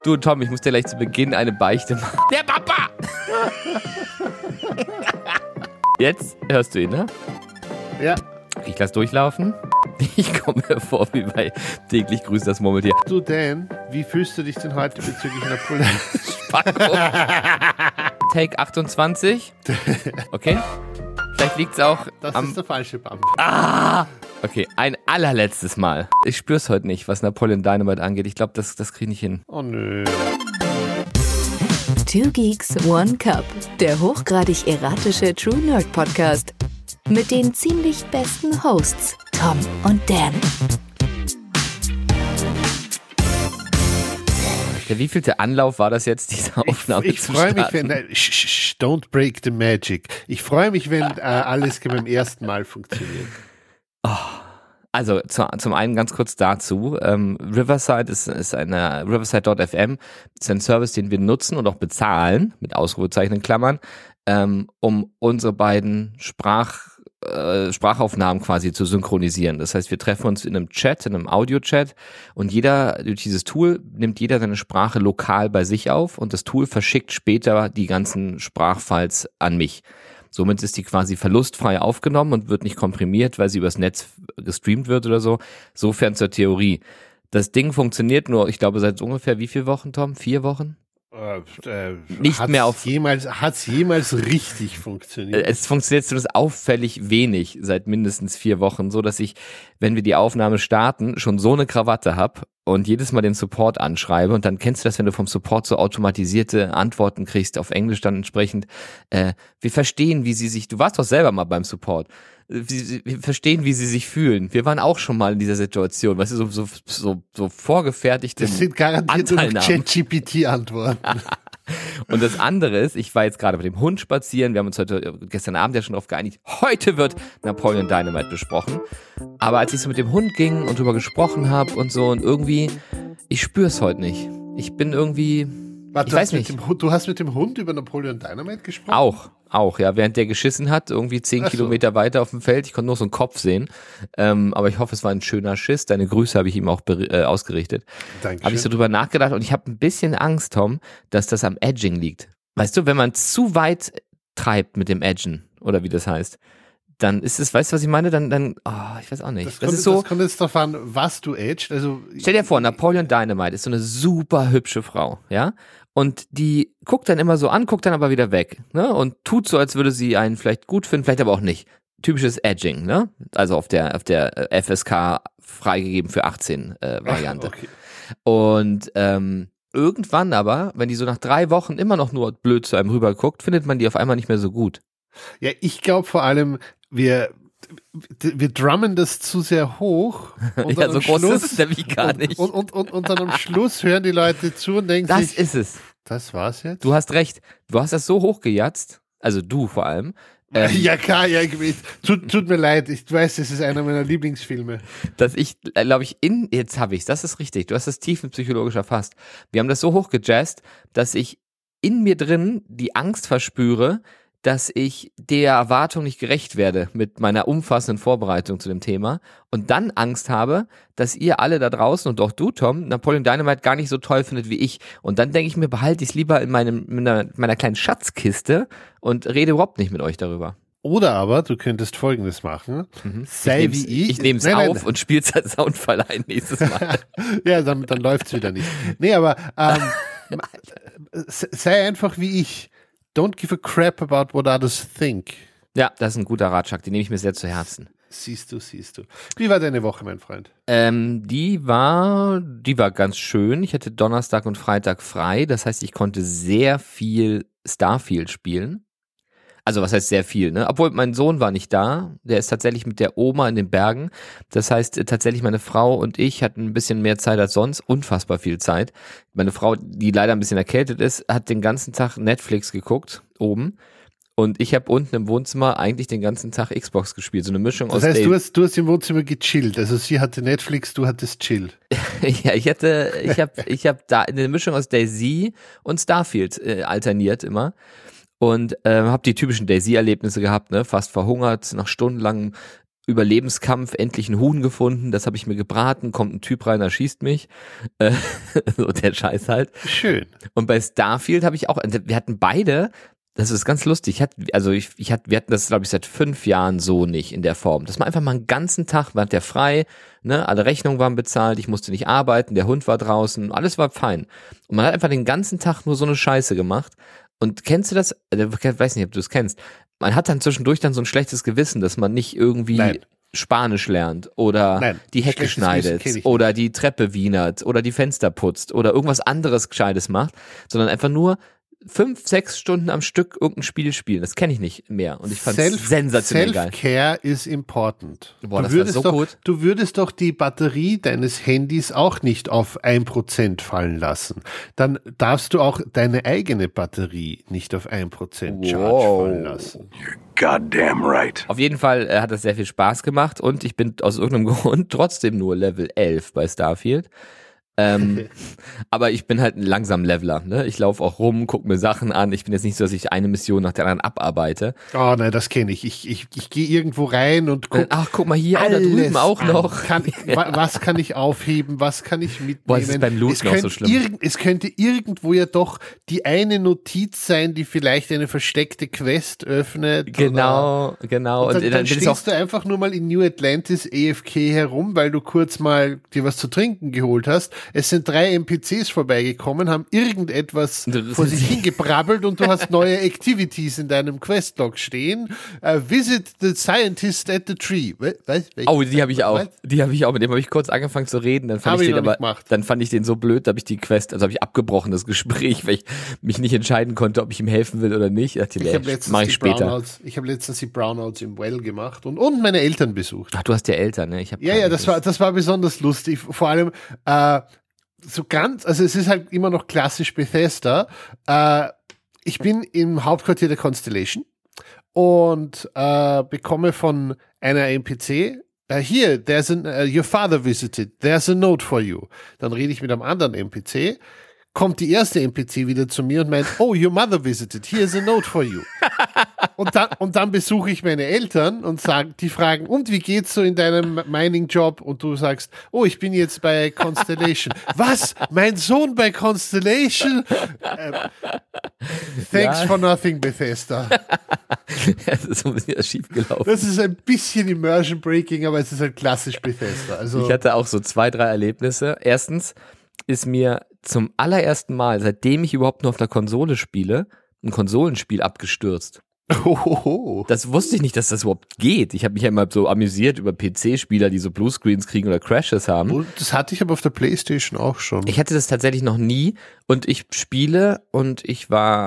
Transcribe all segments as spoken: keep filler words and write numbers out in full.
Du, Tom, ich muss dir gleich zu Beginn eine Beichte machen. Der Papa! Jetzt hörst du ihn, ne? Ja. Ich lass durchlaufen. Ich komme mir vor wie bei täglich grüßt das Murmeltier. Du, Dan, wie fühlst du dich denn heute bezüglich einer Pulle? Take achtundzwanzig. Okay. Vielleicht liegt's auch Das am... ist der falsche Bump. Ah! Okay, ein allerletztes Mal. Ich spür's heute nicht, was Napoleon Dynamite angeht. Ich glaube, das, das krieg ich nicht hin. Oh nö. Two Geeks, One Cup. Der hochgradig erratische True Nerd Podcast. Mit den ziemlich besten Hosts, Tom und Dan. Der wievielte Anlauf war das jetzt, diese Aufnahme Ich, ich zu freue mich, starten? wenn... äh, sh, sh, don't break the magic. Ich freue mich, wenn äh, alles beim ersten Mal funktioniert. Also zu, zum einen ganz kurz dazu, ähm, Riverside ist, ist eine, Riverside Punkt f m ist ein Service, den wir nutzen und auch bezahlen, mit Ausrufezeichen in Klammern, ähm, um unsere beiden Sprach, äh, Sprachaufnahmen quasi zu synchronisieren. Das heißt, wir treffen uns in einem Chat, in einem Audio-Chat und jeder, durch dieses Tool nimmt jeder seine Sprache lokal bei sich auf und das Tool verschickt später die ganzen Sprachfiles an mich. Somit ist die quasi verlustfrei aufgenommen und wird nicht komprimiert, weil sie übers Netz gestreamt wird oder so. Sofern zur Theorie. Das Ding funktioniert nur, ich glaube, seit ungefähr wie viele Wochen, Tom? Vier Wochen? Äh, äh, Nicht hat's mehr auf- Jemals, hat's jemals richtig funktioniert? Es funktioniert zumindest auffällig wenig seit mindestens vier Wochen, so dass ich, wenn wir die Aufnahme starten, schon so eine Krawatte habe und jedes Mal den Support anschreibe und dann kennst du das, wenn du vom Support so automatisierte Antworten kriegst, auf Englisch dann entsprechend, äh, wir verstehen, wie sie sich, du warst doch selber mal beim Support, wir, wir verstehen, wie sie sich fühlen. Wir waren auch schon mal in dieser Situation, weißt du, so, so, so, so vorgefertigte Das sind garantiert nur Anteilnahmen. ChatGPT-Antworten. Und das andere ist, ich war jetzt gerade mit dem Hund spazieren, wir haben uns heute, gestern Abend ja schon darauf geeinigt, heute wird Napoleon Dynamite besprochen. Aber als ich so mit dem Hund ging und drüber gesprochen habe und so und irgendwie, ich spür's heute nicht. Ich bin irgendwie, Warte, ich du weiß hast mit nicht, dem Hund- Du hast mit dem Hund über Napoleon Dynamite gesprochen? auch, auch, ja, während der geschissen hat, irgendwie zehn Ach so. Kilometer weiter auf dem Feld, ich konnte nur so einen Kopf sehen, ähm, aber ich hoffe, es war ein schöner Schiss, deine Grüße habe ich ihm auch ber- äh, ausgerichtet. Dankeschön. Habe ich so drüber nachgedacht und ich habe ein bisschen Angst, Tom, dass das am Edging liegt. Weißt du, wenn man zu weit treibt mit dem Edgen, oder wie das heißt, dann ist es, weißt du, was ich meine? Dann, dann, oh, ich weiß auch nicht. Das, Das, kommt, ist so, das kommt jetzt darauf an, was du aged. Also, stell dir vor, Napoleon Dynamite ist so eine super hübsche Frau, ja? Und die guckt dann immer so an, guckt dann aber wieder weg, ne? Und tut so, als würde sie einen vielleicht gut finden, vielleicht aber auch nicht. Typisches Edging, ne? Also auf der, auf der F S K freigegeben für achtzehn äh, Variante. okay. Und ähm, irgendwann aber, wenn die so nach drei Wochen immer noch nur blöd zu einem rüber guckt, findet man die auf einmal nicht mehr so gut. Ja, ich glaube vor allem, wir, wir drummen das zu sehr hoch. Und Ja, dann so am groß Schluss, ist es nämlich gar nicht. Und, und, und, und dann am Schluss hören die Leute zu und denken Das sich, ist es. das war's jetzt? Du hast recht. Du hast das so hochgejatzt, also du vor allem, ähm, Ja, klar, ja, ich- tut, tut mir leid, ich weiß, das ist einer meiner Lieblingsfilme. dass ich, glaube ich, in, jetzt habe ich's, das ist richtig, du hast das tiefenpsychologisch erfasst. Wir haben das so hochgejazzt, dass ich in mir drin die Angst verspüre, dass ich der Erwartung nicht gerecht werde mit meiner umfassenden Vorbereitung zu dem Thema und dann Angst habe, dass ihr alle da draußen und auch du, Tom, Napoleon Dynamite gar nicht so toll findet wie ich. Und dann denke ich mir, behalte ich es lieber in meinem, meiner, meiner kleinen Schatzkiste und rede überhaupt nicht mit euch darüber. Oder aber du könntest Folgendes machen. Sei ich wie ich. ich nehme es Nein, nein, auf und spiele es als Soundfall ein nächstes Mal. Ja, dann, dann läuft's wieder nicht. Nee, aber ähm, sei einfach wie ich. Don't give a crap about what others think. Ja, das ist ein guter Ratschlag, den nehme ich mir sehr zu Herzen. Siehst du, siehst du. Wie war deine Woche, mein Freund? Ähm, die war, die war ganz schön. Ich hatte Donnerstag und Freitag frei. Das heißt, ich konnte sehr viel Starfield spielen. Also was heißt sehr viel, ne? Obwohl mein Sohn war nicht da. Der ist tatsächlich mit der Oma in den Bergen. Das heißt, äh, tatsächlich meine Frau und ich hatten ein bisschen mehr Zeit als sonst. Unfassbar viel Zeit. Meine Frau, die leider ein bisschen erkältet ist, hat den ganzen Tag Netflix geguckt, oben. Und ich habe unten im Wohnzimmer eigentlich den ganzen Tag Xbox gespielt. So eine Mischung Das aus heißt, Day- du hast, du hast im Wohnzimmer gechillt. Also sie hatte Netflix, du hattest Chill. Ja, ich hatte, ich habe, ich habe da eine Mischung aus DayZ und Starfield äh, alterniert immer und äh, habe die typischen DayZ-Erlebnisse gehabt, ne, fast verhungert, nach stundenlangem Überlebenskampf endlich ein Huhn gefunden, das habe ich mir gebraten, kommt ein Typ rein, der schießt mich. Äh, so der Scheiß halt. Schön. Und bei Starfield habe ich auch, wir hatten beide, das ist ganz lustig, ich hatte, also ich, ich hatte, wir hatten das, glaube ich, seit fünf Jahren so nicht in der Form. Dass man einfach mal einen ganzen Tag, war der frei, ne, alle Rechnungen waren bezahlt, ich musste nicht arbeiten, der Hund war draußen, alles war fein. Und man hat einfach den ganzen Tag nur so eine Scheiße gemacht. Und kennst du das? Ich weiß nicht, ob du es kennst. Man hat dann zwischendurch dann so ein schlechtes Gewissen, dass man nicht irgendwie Nein. Spanisch lernt oder Nein, die Hecke schlechtes Gewissen kenn schneidet ich nicht. oder die Treppe wienert oder die Fenster putzt oder irgendwas anderes Gescheites macht, sondern einfach nur fünf, sechs Stunden am Stück irgendein Spiel spielen. Das kenne ich nicht mehr und ich fand es Self- sensationell geil. Self-Care is important. Boah, du das war würdest so doch, gut. Du würdest doch die Batterie deines Handys auch nicht auf ein Prozent fallen lassen. Dann darfst du auch deine eigene Batterie nicht auf ein Prozent Charge Wow. fallen lassen. Goddamn right. Auf jeden Fall äh, hat das sehr viel Spaß gemacht und ich bin aus irgendeinem Grund trotzdem nur Level elf bei Starfield. Ähm, aber ich bin halt ein langsam Leveler, ne? Ich laufe auch rum, gucke mir Sachen an. Ich bin jetzt nicht so, dass ich eine Mission nach der anderen abarbeite. Oh nein, das kenne ich. Ich, ich, ich gehe irgendwo rein und gucke. Ach, guck mal hier, oh, da drüben auch noch. Kann, wa- was kann ich aufheben? Was kann ich mitnehmen? Boah, das ist beim Looten es auch so könnte schlimm. Irgend, es könnte irgendwo ja doch die eine Notiz sein, die vielleicht eine versteckte Quest öffnet. Genau, genau. Oder, und dann, und dann bin ich auch stehst du einfach nur mal in New Atlantis A F K herum, weil du kurz mal dir was zu trinken geholt hast. Es sind drei N P Cs vorbeigekommen, haben irgendetwas vor sich hingebrabbelt und du hast neue Activities in deinem Questlog stehen. Uh, visit the scientist at the tree. Was? Oh, die habe ich auch. Was? Die habe ich auch. Mit dem habe ich kurz angefangen zu reden. Dann fand Hab ich ich den noch aber, nicht gemacht. dann fand ich den so blöd, da habe ich die Quest, also habe ich abgebrochen das Gespräch, weil ich mich nicht entscheiden konnte, ob ich ihm helfen will oder nicht. Ich dachte, Ich nee, habe letztens, mach ich die später. Brownouts- ich hab letztens die Brownouts im Well gemacht und, und meine Eltern besucht. Ach, du hast ja Eltern, ne? Ich hab Ja, keine ja, das war, das war besonders lustig. Vor allem, äh, so ganz, also es ist halt immer noch klassisch Bethesda. Äh, ich bin im Hauptquartier der Constellation und äh, bekomme von einer N P C, uh, here, there's an, uh, your father visited, there's a note for you. Dann rede ich mit einem anderen N P C, kommt die erste N P C wieder zu mir und meint, oh, your mother visited, here's a note for you. Und dann, und dann besuche ich meine Eltern und sag, die fragen, und wie geht's so in deinem Mining-Job? Und du sagst, oh, ich bin jetzt bei Constellation. Was? Mein Sohn bei Constellation? Ähm, thanks Ja. for nothing, Bethesda. Das ist so ein bisschen schief gelaufen. Das ist ein bisschen Immersion Breaking, aber es ist halt klassisch Bethesda. Also, Ich hatte auch so zwei, drei Erlebnisse. Erstens ist mir zum allerersten Mal, seitdem ich überhaupt nur auf der Konsole spiele, ein Konsolenspiel abgestürzt. Hohoho. Das wusste ich nicht, dass das überhaupt geht. Ich habe mich ja immer so amüsiert über P C-Spieler, die so Bluescreens kriegen oder Crashes haben. Und das hatte ich aber auf der PlayStation auch schon. Ich hatte das tatsächlich noch nie und ich spiele und ich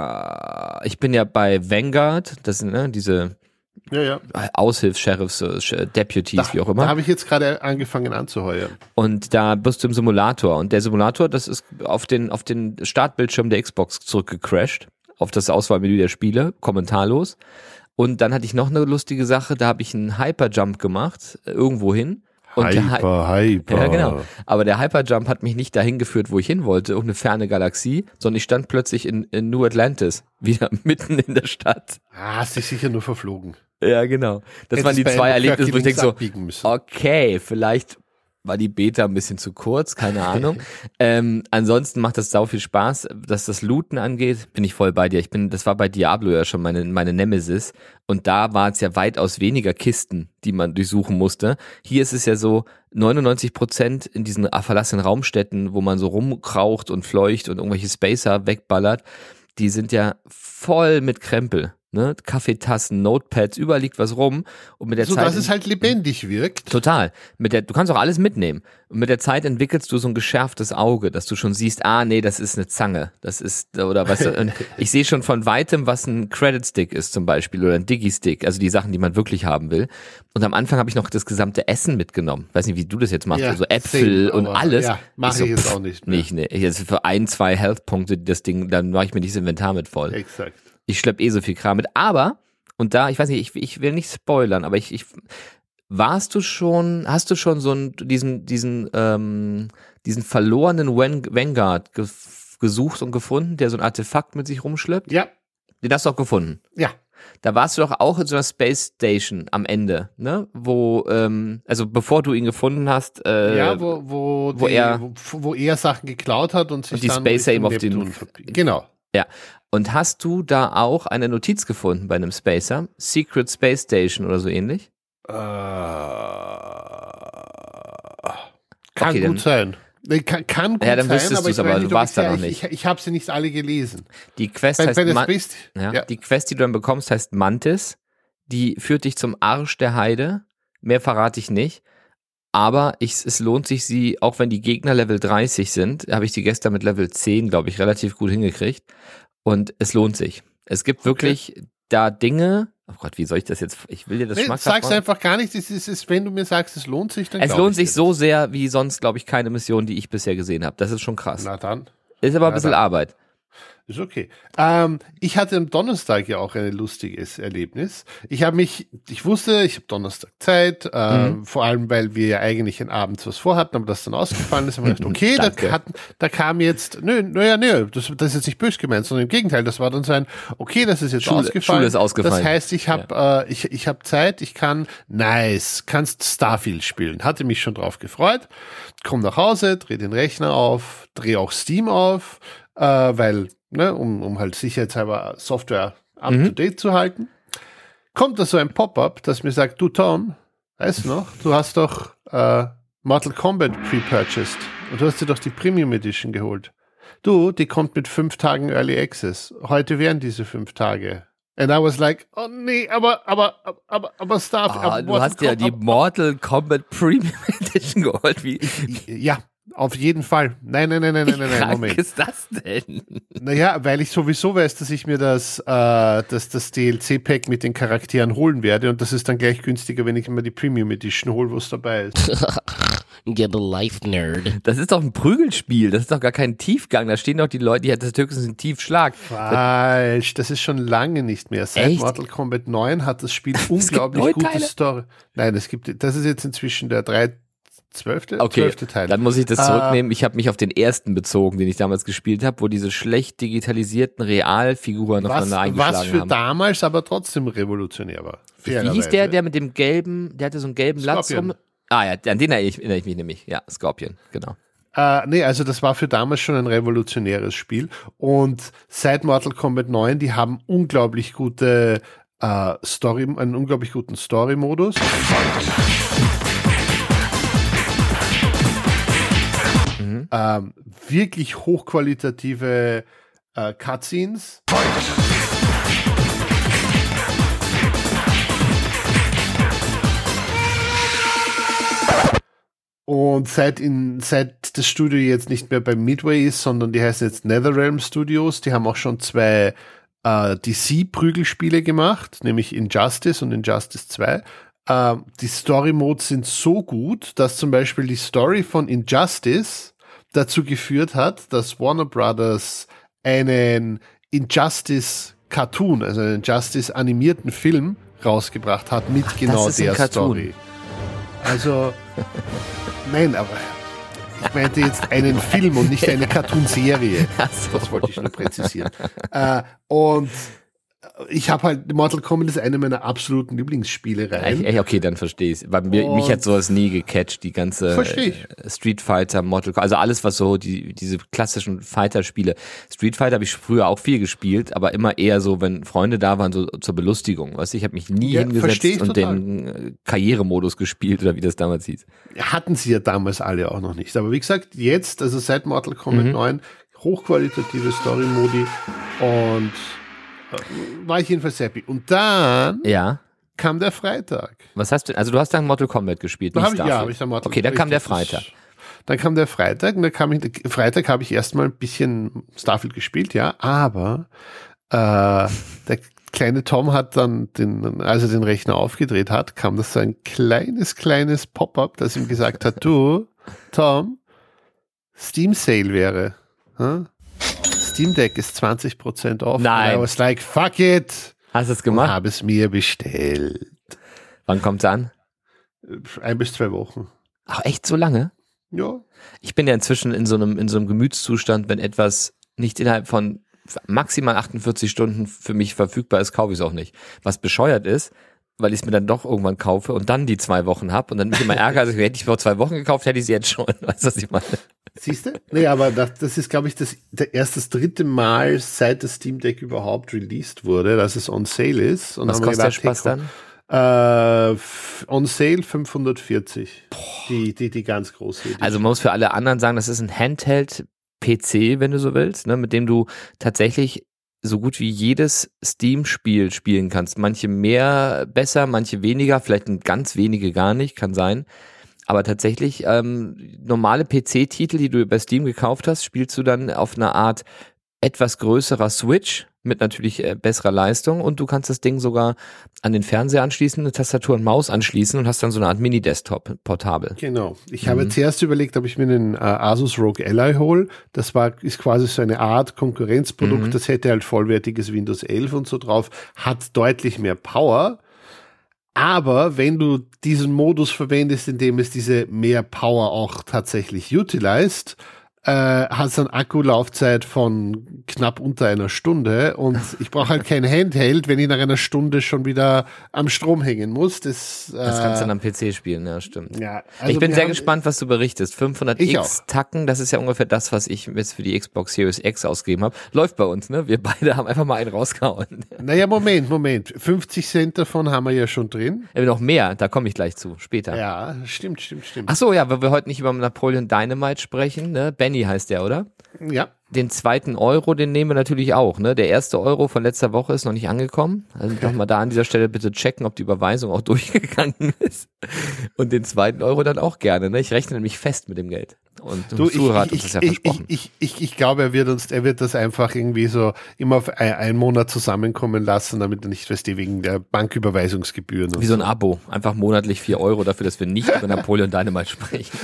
war, ich bin ja bei Vanguard, das sind ne, diese ja, ja. Aushilfs-Sheriffs, äh, Deputies, Da, wie auch da immer. habe ich jetzt gerade angefangen anzuheuern. Und da bist du im Simulator und der Simulator, das ist auf den, auf den Startbildschirm der Xbox zurückgecrashed, auf das Auswahlmenü der Spiele, kommentarlos. Und dann hatte ich noch eine lustige Sache, da habe ich einen Hyperjump gemacht, äh, irgendwo hin. Und der Hy- Hyper, hyper. Ja, genau. Aber der Hyperjump hat mich nicht dahin geführt, wo ich hin wollte, irgendeine ferne Galaxie, sondern ich stand plötzlich in, in New Atlantis, wieder mitten in der Stadt. Ah, hast dich sicher nur verflogen. Ja, genau. Das Hättest waren die bei zwei Albuquerque Erlebnisse, wo ich denke links so, abbiegen müssen. okay, vielleicht war die Beta ein bisschen zu kurz, keine Ahnung. ähm, ansonsten macht das sau viel Spaß. Was das Looten angeht, bin ich voll bei dir. Ich bin, das war bei Diablo ja schon meine, meine Nemesis. Und da war es ja weitaus weniger Kisten, die man durchsuchen musste. Hier ist es ja so, neunundneunzig Prozent in diesen verlassenen Raumstätten, wo man so rumkraucht und fleucht und irgendwelche Spacer wegballert, die sind ja voll mit Krempel. Ne? Kaffeetassen, Notepads, überall liegt was rum. Und mit der So Zeit dass es halt lebendig wirkt. Total. Mit der, du kannst auch alles mitnehmen. Und mit der Zeit entwickelst du so ein geschärftes Auge, dass du schon siehst, ah, nee, das ist eine Zange. Das ist, oder was, und ich sehe schon von weitem, was ein Credit-Stick ist zum Beispiel oder ein Digi-Stick, also die Sachen, die man wirklich haben will. Und am Anfang habe ich noch das gesamte Essen mitgenommen. Weiß nicht, wie du das jetzt machst, Ja, also Äpfel same, und aber alles. ja, mach so, ich jetzt pff, auch nicht mehr. Nicht, ne. Jetzt für ein, zwei Health-Punkte das Ding, dann mache ich mir nicht das Inventar mit voll. Exakt. Ich schlepp eh so viel Kram mit. Aber, und da, ich weiß nicht, ich, ich will nicht spoilern, aber ich, ich warst du schon, hast du schon so einen, diesen, diesen, ähm, diesen verlorenen Van- Vanguard ge- gesucht und gefunden, der so ein Artefakt mit sich rumschleppt? Ja, Den hast du auch gefunden. ja. Da warst du doch auch in so einer Space Station am Ende, ne? Wo, ähm, also bevor du ihn gefunden hast, äh, ja, wo, wo, wo die, er- wo, wo er Sachen geklaut hat und sich Und die dann Spacer Richtung eben auf den- Neptun verbi- Genau. ja. Und hast du da auch eine Notiz gefunden bei einem Spacer? Secret Space Station oder so ähnlich? Äh, kann Okay, gut dann- sein. Nee, Kann, kann gut Ja, dann sein, wüsstest aber du's, ich aber weiß du nicht, ob warst ich da sie- noch ich, nicht. Ich, ich habe sie nicht alle gelesen. Die Quest Bei, heißt bei der Man- Space, ja, ja. Die Quest, die du dann bekommst, heißt Mantis. Die führt dich zum Arsch der Heide. Mehr verrate ich nicht. Aber ich, es lohnt sich, sie, auch wenn die Gegner Level dreißig sind, habe ich die gestern mit Level zehn, glaube ich, relativ gut hingekriegt. Und es lohnt sich. Es gibt wirklich da Dinge, oh Gott, wie soll ich das jetzt, ich will dir das Nee, schmackhaft sag's machen. einfach gar nicht. Es ist, es ist, wenn du mir sagst, es lohnt sich, dann Es glaub lohnt ich sich dir so sehr, wie sonst, glaube ich, keine Mission, die ich bisher gesehen habe. Das ist schon krass. das. Na dann. Ist aber ein na bisschen dann. Arbeit. Ist okay. Ähm, ich hatte am Donnerstag ja auch ein lustiges Erlebnis. Ich habe mich, ich wusste, ich habe Donnerstag Zeit, äh, Mhm. vor allem, weil wir ja eigentlich in Abends was vorhatten, aber das dann ausgefallen ist. Haben wir gedacht, okay, da, Danke. hat, da kam jetzt, nö, naja, nö, das, das ist jetzt nicht böse gemeint, sondern im Gegenteil, das war dann so ein, okay, das ist jetzt Schule- ausgefallen. Schule ist ausgefallen. Das heißt, ich habe äh, ich, ich hab Zeit, ich kann, nice, kannst Starfield spielen. Hatte mich schon drauf gefreut. Komm nach Hause, dreh den Rechner auf, dreh auch Steam auf, äh, weil, ne, um, um halt sicherheitshalber Software up Mhm. to date zu halten. Kommt da so ein Pop-up, das mir sagt, du Tom, weißt du noch, du hast doch äh, Mortal Kombat pre-purchased und du hast dir doch die Premium Edition geholt. Du, die kommt mit fünf Tagen Early Access. Heute wären diese fünf Tage. And I was like, oh nee, aber, aber, aber, aber Starfield. Ah, aber du Mortal hast ja die Kombat- Mortal Kombat Premium Edition geholt. Wie Ja, auf jeden Fall. Nein, nein, nein, nein, nein, nein, nein, krank Moment. ist das denn? Naja, weil ich sowieso weiß, dass ich mir das, äh, das, das D L C-Pack mit den Charakteren holen werde und das ist dann gleich günstiger, wenn ich immer die Premium Edition hole, wo es dabei ist. Get a life, nerd. Das ist doch ein Prügelspiel. Das ist doch gar kein Tiefgang. Da stehen doch die Leute, die hat das höchstens einen Tiefschlag. Falsch, das ist schon lange nicht mehr. Seit Echt? Mortal Kombat neun hat das Spiel unglaublich neun gute Teile? Story. Nein, es gibt, das ist jetzt inzwischen der drei, zwölfte, Okay, zwölfte Teil. dann muss ich das Äh, zurücknehmen. Ich habe mich auf den ersten bezogen, den ich damals gespielt habe, wo diese schlecht digitalisierten Realfiguren was, aufeinander eingeschlagen was für haben. damals aber trotzdem revolutionär war. Wie hieß Fairerweise. der, der mit dem gelben, der hatte so einen gelben Latz Scorpion. rum? Ah ja, an den erinnere ich, erinnere ich mich nämlich. Ja, Scorpion, genau. Äh, nee, also das war für damals schon ein revolutionäres Spiel. Und seit Mortal Kombat neun, die haben unglaublich gute äh, Story, einen unglaublich guten Story-Modus. Mhm. Ähm, wirklich hochqualitative äh, Cutscenes. Und seit, in, seit das Studio jetzt nicht mehr bei Midway ist, sondern die heißen jetzt NetherRealm Studios, die haben auch schon zwei äh, D C-Prügelspiele gemacht, nämlich Injustice und Injustice zwei. Äh, die Story-Modes sind so gut, dass zum Beispiel die Story von Injustice dazu geführt hat, dass Warner Brothers einen Injustice-Cartoon, also einen Injustice-animierten Film rausgebracht hat mit genau ist ein der Cartoon. Story. Also, nein, aber ich meinte jetzt einen Film und nicht eine Cartoonserie. Ach so. Das wollte ich nur präzisieren. äh, und ich habe halt, Mortal Kombat ist eine meiner absoluten Lieblingsspielereien. Ey, okay, dann verstehe ich. Bei mir, mich Und- hat sowas nie gecatcht, die ganze Versteh ich. äh, Street Fighter, Mortal Kombat, also alles, was so die diese klassischen Fighter-Spiele. Street Fighter habe ich früher auch viel gespielt, aber immer eher so, wenn Freunde da waren, so zur Belustigung. Weißt du, ich habe mich nie Ja, versteh hingesetzt ich und total. den äh, Karrieremodus gespielt oder wie das damals hieß. Hatten sie ja damals alle auch noch nicht. Aber wie gesagt, jetzt, also seit Mortal Kombat Mhm. neun, hochqualitative Story-Modi und äh, war ich jedenfalls happy. Und dann Ja. kam der Freitag. Was hast du? Also du hast dann Mortal Kombat gespielt, Da nicht hab ich, ja, Starfield. habe ich dann Mortal Okay, dann kam der richtig, das- Freitag. Dann kam der Freitag und da kam ich, Freitag habe ich erstmal ein bisschen Starfield gespielt, ja, aber äh, der kleine Tom hat dann, den, als er den Rechner aufgedreht hat, kam das so ein kleines, kleines Pop-up, das ihm gesagt hat, du, Tom, Steam Sale wäre. Hm? Steam Deck ist zwanzig Prozent off. Nein. Und I was like, fuck it. Hast du es Und gemacht? habe es mir bestellt. Wann kommt's an? Ein bis zwei Wochen. Ach, echt so lange? Ja. Ich bin ja inzwischen in so einem, in so einem Gemütszustand, wenn etwas nicht innerhalb von maximal achtundvierzig Stunden für mich verfügbar ist, kaufe ich es auch nicht. Was bescheuert ist, weil ich es mir dann doch irgendwann kaufe und dann die zwei Wochen habe und dann mich immer ärgere, also hätte ich vor zwei Wochen gekauft, hätte ich sie jetzt schon. Weißt du, was ich meine? Siehst du? Nee, aber das, das ist, glaube ich, das, der erst das dritte Mal, seit das Steam Deck überhaupt released wurde, dass es on sale ist. Und was kostet der Spaß dann? Äh, f- on sale fünfhundertvierzig. Die, die, die ganz große Edition. Also man muss für alle anderen sagen, das ist ein Handheld-P C, wenn du so willst, ne, mit dem du tatsächlich so gut wie jedes Steam-Spiel spielen kannst. Manche mehr besser, manche weniger, vielleicht ganz wenige gar nicht, kann sein. Aber tatsächlich ähm, normale P C-Titel, die du bei Steam gekauft hast, spielst du dann auf einer Art etwas größerer Switch mit natürlich äh, besserer Leistung und du kannst das Ding sogar an den Fernseher anschließen, eine Tastatur und Maus anschließen und hast dann so eine Art Mini-Desktop portabel. Genau. Ich mhm. habe zuerst überlegt, ob ich mir einen äh, Asus R O G Ally hole. Das war ist quasi so eine Art Konkurrenzprodukt. Mhm. Das hätte halt vollwertiges Windows elf und so drauf, hat deutlich mehr Power. Aber wenn du diesen Modus verwendest, in dem es diese mehr Power auch tatsächlich utilized, äh, hat es eine Akkulaufzeit von knapp unter einer Stunde und ich brauche halt kein Handheld, wenn ich nach einer Stunde schon wieder am Strom hängen muss. Das, äh, das kannst du dann am P C spielen, ja, stimmt. Ja, also ich bin sehr haben, gespannt, was du berichtest. fünfhundert X Tacken, das ist ja ungefähr das, was ich jetzt für die Xbox Series X ausgegeben habe. Läuft bei uns, ne? Wir beide haben einfach mal einen rausgehauen. Naja, Moment, Moment. fünfzig Cent davon haben wir ja schon drin. Ja, noch mehr, da komme ich gleich zu, später. Ja, stimmt, stimmt, stimmt. Ach so, ja, weil wir heute nicht über Napoleon Dynamite sprechen, ne? Benny heißt der, oder? Ja. Den zweiten Euro, den nehmen wir natürlich auch, ne? Der erste Euro von letzter Woche ist noch nicht angekommen. Also doch mal da an dieser Stelle bitte checken, ob die Überweisung auch durchgegangen ist. Und den zweiten Euro dann auch gerne, ne? Ich rechne nämlich fest mit dem Geld. Und du, Zuhörer hat ich, uns das ja ich, versprochen. Ich, ich, ich, ich glaube, er wird uns, er wird das einfach irgendwie so immer auf ein, einen Monat zusammenkommen lassen, damit er nicht, weißt du, wegen der Banküberweisungsgebühren. Und Wie so ein Abo. Einfach monatlich vier Euro dafür, dass wir nicht über Napoleon Dynamite sprechen.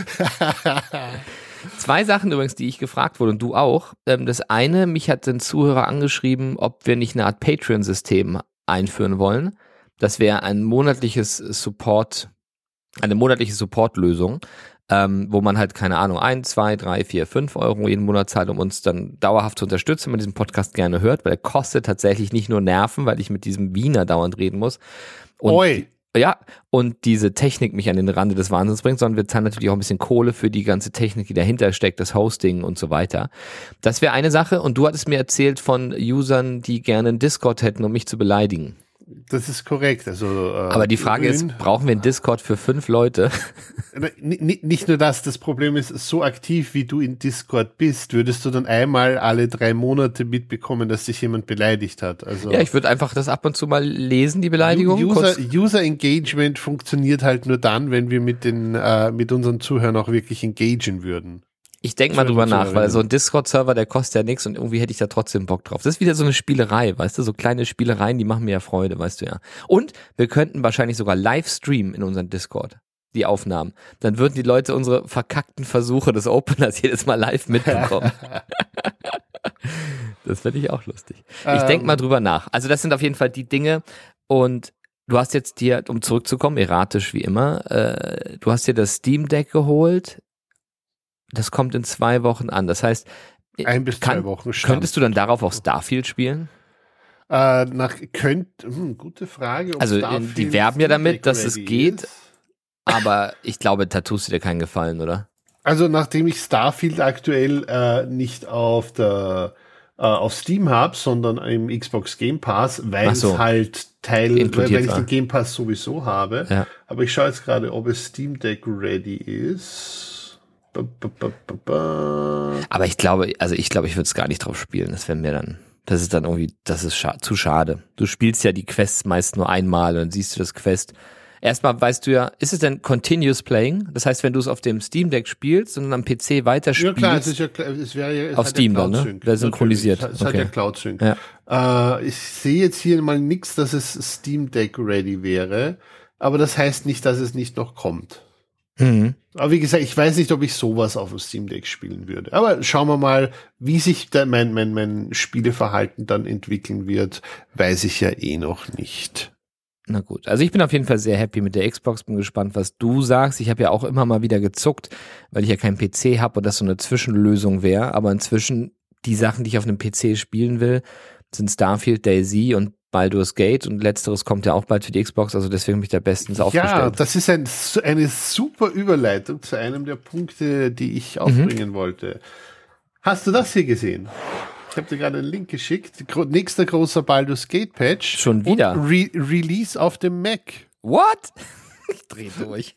Zwei Sachen übrigens, die ich gefragt wurde und du auch. Das eine, mich hat ein Zuhörer angeschrieben, ob wir nicht eine Art Patreon-System einführen wollen. Das wäre ein monatliches Support, eine monatliche Support-Lösung, ähm, wo man halt, keine Ahnung, ein, zwei, drei, vier, fünf Euro jeden Monat zahlt, um uns dann dauerhaft zu unterstützen, wenn man diesen Podcast gerne hört, weil er kostet tatsächlich nicht nur Nerven, weil ich mit diesem Wiener dauernd reden muss. Und Oi! Ja, und diese Technik mich an den Rande des Wahnsinns bringt, sondern wir zahlen natürlich auch ein bisschen Kohle für die ganze Technik, die dahinter steckt, das Hosting und so weiter. Das wäre eine Sache und du hattest mir erzählt von Usern, die gerne einen Discord hätten, um mich zu beleidigen. Das ist korrekt. Also, äh, aber die Frage grün. ist, brauchen wir einen Discord für fünf Leute? N- nicht nur das, das Problem ist, so aktiv wie du in Discord bist, würdest du dann einmal alle drei Monate mitbekommen, dass dich jemand beleidigt hat. Also ja, ich würde einfach das ab und zu mal lesen, die Beleidigung. User, User Engagement funktioniert halt nur dann, wenn wir mit den äh, mit unseren Zuhörern auch wirklich engagen würden. Ich denke mal drüber nach, weil so ein Discord-Server, der kostet ja nichts und irgendwie hätte ich da trotzdem Bock drauf. Das ist wieder so eine Spielerei, weißt du, so kleine Spielereien, die machen mir ja Freude, weißt du ja. Und wir könnten wahrscheinlich sogar live streamen in unseren Discord, die Aufnahmen. Dann würden die Leute unsere verkackten Versuche des Openers jedes Mal live mitbekommen. Das fände ich auch lustig. Ich denke mal drüber nach. Also das sind auf jeden Fall die Dinge und du hast jetzt dir, um zurückzukommen, erratisch wie immer, äh, du hast dir das Steam Deck geholt. Das kommt in zwei Wochen an. Das heißt, ein bis kann, zwei Wochen Stand. Könntest du dann darauf auch Starfield spielen? Äh, nach könnt, hm, gute Frage. Ob also Starfield die werben ja damit, dass es geht, ist. Aber ich glaube, da tust du dir keinen Gefallen, oder? Also nachdem ich Starfield aktuell äh, nicht auf der äh, auf Steam habe, sondern im Xbox Game Pass, weil so. es halt Teil, weil, weil ich den Game Pass sowieso habe. Ja. Aber ich schaue jetzt gerade, ob es Steam Deck ready ist. Ba, ba, ba, ba, ba. Aber ich glaube, also ich glaube, ich würde es gar nicht drauf spielen. Das wäre mir dann, das ist dann irgendwie, das ist scha- zu schade. Du spielst ja die Quests meist nur einmal und dann siehst du das Quest. Erstmal weißt du ja, ist es denn Continuous Playing? Das heißt, wenn du es auf dem Steam Deck spielst und dann am P C weiterspielst. Ja klar, es ist ja, es wäre ja, es auf Steam ja dann, ne? Wäre synchronisiert. Es, es okay. hat ja Cloud Sync. Ja. Äh, ich sehe jetzt hier mal nichts, dass es Steam Deck ready wäre, aber das heißt nicht, dass es nicht noch kommt. Mhm. Aber wie gesagt, ich weiß nicht, ob ich sowas auf dem Steam Deck spielen würde. Aber schauen wir mal, wie sich da mein, mein, mein Spieleverhalten dann entwickeln wird, weiß ich ja eh noch nicht. Na gut, also ich bin auf jeden Fall sehr happy mit der Xbox, bin gespannt, was du sagst. Ich habe ja auch immer mal wieder gezuckt, weil ich ja keinen P C habe und das so eine Zwischenlösung wäre, aber inzwischen die Sachen, die ich auf einem P C spielen will, sind Starfield, DayZ und Baldur's Gate und letzteres kommt ja auch bald für die Xbox, also deswegen bin ich da bestens aufgestellt. Ja, das ist ein, eine super Überleitung zu einem der Punkte, die ich aufbringen mhm. wollte. Hast du das hier gesehen? Ich habe dir gerade einen Link geschickt. Gro- nächster großer Baldur's Gate Patch. Schon wieder? Und Re- Release auf dem Mac. What? Ich dreh durch.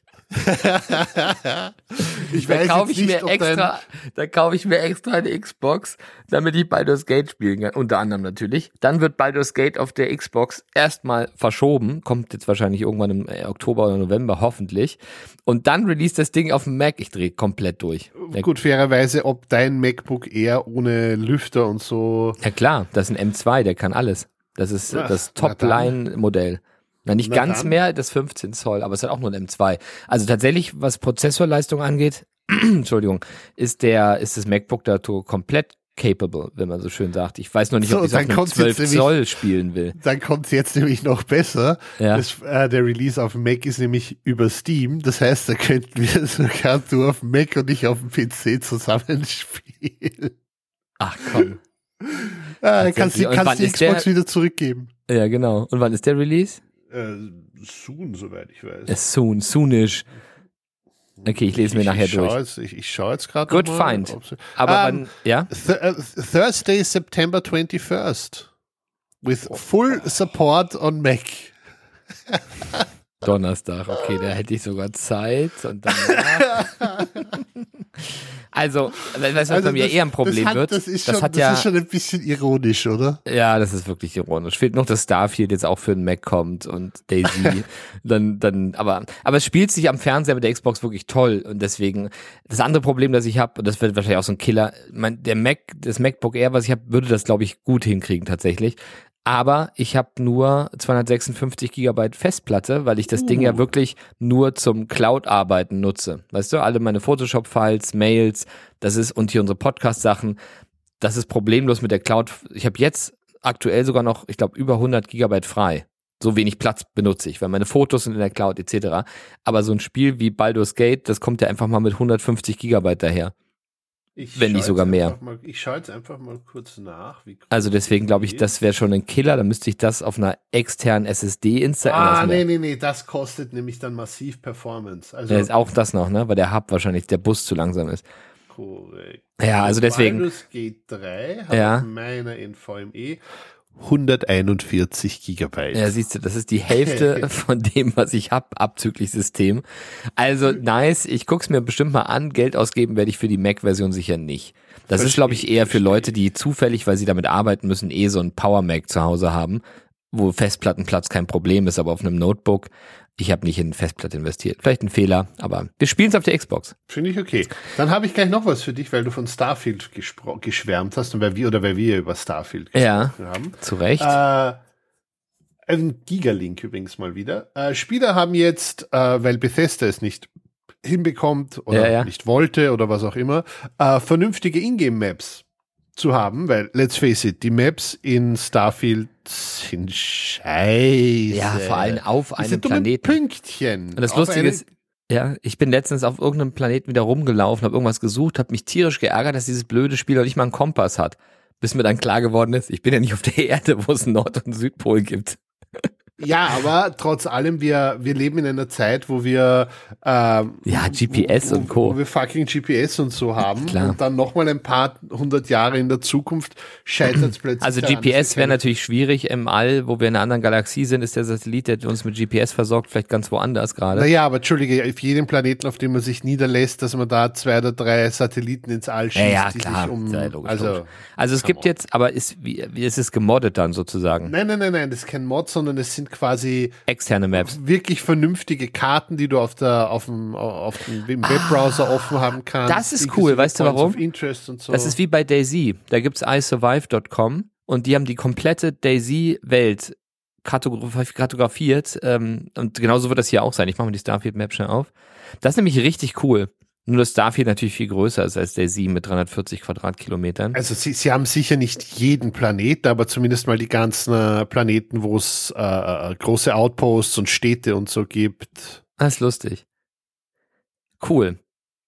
ich da weiß kaufe ich jetzt nicht, mir extra, da kaufe ich mir extra eine Xbox, damit ich Baldur's Gate spielen kann, unter anderem natürlich. Dann wird Baldur's Gate auf der Xbox erstmal verschoben, kommt jetzt wahrscheinlich irgendwann im Oktober oder November, hoffentlich. Und dann release das Ding auf dem Mac, ich drehe komplett durch. Gut, fairerweise, ob dein MacBook Air ohne Lüfter und so. Ja klar, das ist ein M zwei, der kann alles. Das ist Ach, das Top-Line-Modell. Na, nicht Na ganz dann. mehr, das fünfzehn Zoll, aber es hat auch nur ein M zwei. Also tatsächlich, was Prozessorleistung angeht, Entschuldigung, ist der, ist das MacBook dazu komplett capable, wenn man so schön sagt. Ich weiß noch nicht, So, ob ich es auf dann einem kommt's zwölf jetzt Zoll nämlich- spielen will. Dann kommt es jetzt nämlich noch besser. Ja. Das, äh, der Release auf dem Mac ist nämlich über Steam. Das heißt, da könnten wir sogar du auf dem Mac und ich auf dem P C zusammenspielen. Ach komm. Äh, kannst die, Und kannst wann die ist Xbox der- wieder zurückgeben. Ja, genau. Und wann ist der Release? Äh, soon, soweit ich weiß. Äh, soon, soonish. Okay, ich lese mir ich, nachher ich durch. Schau jetzt, ich, ich schaue jetzt gerade Good noch mal, find. ob sie- Aber Ähm, wann, ja? Th- äh, Thursday, September twenty-first. With full support on Mac. Donnerstag, okay, da hätte ich sogar Zeit und dann. Also, weißt du, was Also bei mir das- eher ein Problem das hat, wird? Das ist, das schon, hat das ja, ist schon ein bisschen ironisch, oder? ja, das ist wirklich ironisch. Fehlt noch, dass Starfield jetzt auch für den Mac kommt und DayZ. dann, dann, aber, aber es spielt sich am Fernseher mit der Xbox wirklich toll und deswegen, das andere Problem, das ich habe, und das wird wahrscheinlich auch so ein Killer, mein, der Mac, das MacBook Air, was ich habe, würde das, glaube ich, gut hinkriegen tatsächlich. Aber ich habe nur zweihundertsechsundfünfzig Gigabyte Festplatte, weil ich das Uh. Ding ja wirklich nur zum Cloud-Arbeiten nutze. Weißt du, alle meine Photoshop-Files, Mails, das ist, und hier unsere Podcast-Sachen, das ist problemlos mit der Cloud. Ich habe jetzt aktuell sogar noch, ich glaube, über hundert Gigabyte frei. So wenig Platz benutze ich, weil meine Fotos sind in der Cloud et cetera. Aber so ein Spiel wie Baldur's Gate, das kommt ja einfach mal mit hundertfünfzig Gigabyte daher. Ich Wenn nicht schau sogar jetzt mehr. einfach Mal, ich schaue jetzt einfach mal kurz nach. Wie groß Also deswegen glaube ich, geht. das wäre schon ein Killer. Dann müsste ich das auf einer externen S S D installieren. Ah, Das wär- nee, nee, nee, das kostet nämlich dann massiv Performance. Also Ja, ist auch das noch, ne? Weil der Hub wahrscheinlich, der Bus zu langsam ist. korrekt. Ja, also deswegen. Baldur's Gate drei hat Ja. auf meiner N V M E hunderteinundvierzig Gigabyte. Ja, siehst du, das ist die Hälfte von dem, was ich hab, abzüglich System. Also nice, ich guck's mir bestimmt mal an. Geld ausgeben werde ich für die Mac-Version sicher nicht. Das Versteh ist, glaube ich, ich, eher für versteh Leute, ich. die zufällig, weil sie damit arbeiten müssen, eh so ein Power-Mac zu Hause haben, wo Festplattenplatz kein Problem ist, aber auf einem Notebook, ich habe nicht in Festplatte investiert. Vielleicht ein Fehler, aber wir spielen es auf der Xbox. Finde ich okay. Dann habe ich gleich noch was für dich, weil du von Starfield gespro- geschwärmt hast und weil wir oder weil wir über Starfield Ja, gesprochen haben. zu Recht. Äh, ein Gigalink übrigens mal wieder. Äh, Spieler haben jetzt, äh, weil Bethesda es nicht hinbekommt oder Ja, ja. nicht wollte oder was auch immer, äh, vernünftige Ingame-Maps zu haben, weil, let's face it, die Maps in Starfield sind scheiße. Ja, vor allem auf Diese einem dummen Planeten. Pünktchen. Und das Auf Lustige eine- ist, ja, ich bin letztens auf irgendeinem Planeten wieder rumgelaufen, habe irgendwas gesucht, habe mich tierisch geärgert, dass dieses blöde Spiel noch nicht mal einen Kompass hat. Bis mir dann klar geworden ist, ich bin ja nicht auf der Erde, wo es einen Nord- und Südpol gibt. Ja, aber trotz allem, wir, wir leben in einer Zeit, wo wir ähm, Ja, G P S wo, und Co. Wo wir fucking G P S und so haben. Klar. Und dann nochmal ein paar hundert Jahre in der Zukunft scheitert es plötzlich. Also daran, G P S dass wir wäre keine- natürlich schwierig im All, wo wir in einer anderen Galaxie sind, ist der Satellit, der uns mit G P S versorgt, vielleicht ganz woanders gerade. Naja, aber Entschuldige, auf jedem Planeten, auf dem man sich niederlässt, dass man da zwei oder drei Satelliten ins All schießt, Ja, ja, die klar. sich um. Sehr logisch, also, logisch. Also es come gibt on. jetzt, aber ist, wie, wie ist es gemoddet dann sozusagen? Nein, nein, nein, nein, das ist kein Mod, sondern es sind quasi Externe Maps. wirklich vernünftige Karten, die du auf der, auf dem, auf dem im Webbrowser offen haben kannst. das ist inklusive cool, weißt du Points warum? of Interest und so. Das ist wie bei DayZ. Da gibt's i survive Punkt com und die haben die komplette DayZ-Welt kartograf- kartografiert. Ähm, und genauso wird das hier auch sein. Ich mache mal die Starfield-Map schnell auf. Das ist nämlich richtig cool. Nur, dass Starfield natürlich viel größer ist als DayZ mit dreihundertvierzig Quadratkilometern. Also sie, sie haben sicher nicht jeden Planeten, aber zumindest mal die ganzen äh, Planeten, wo es äh, große Outposts und Städte und so gibt. Das ist lustig. Cool.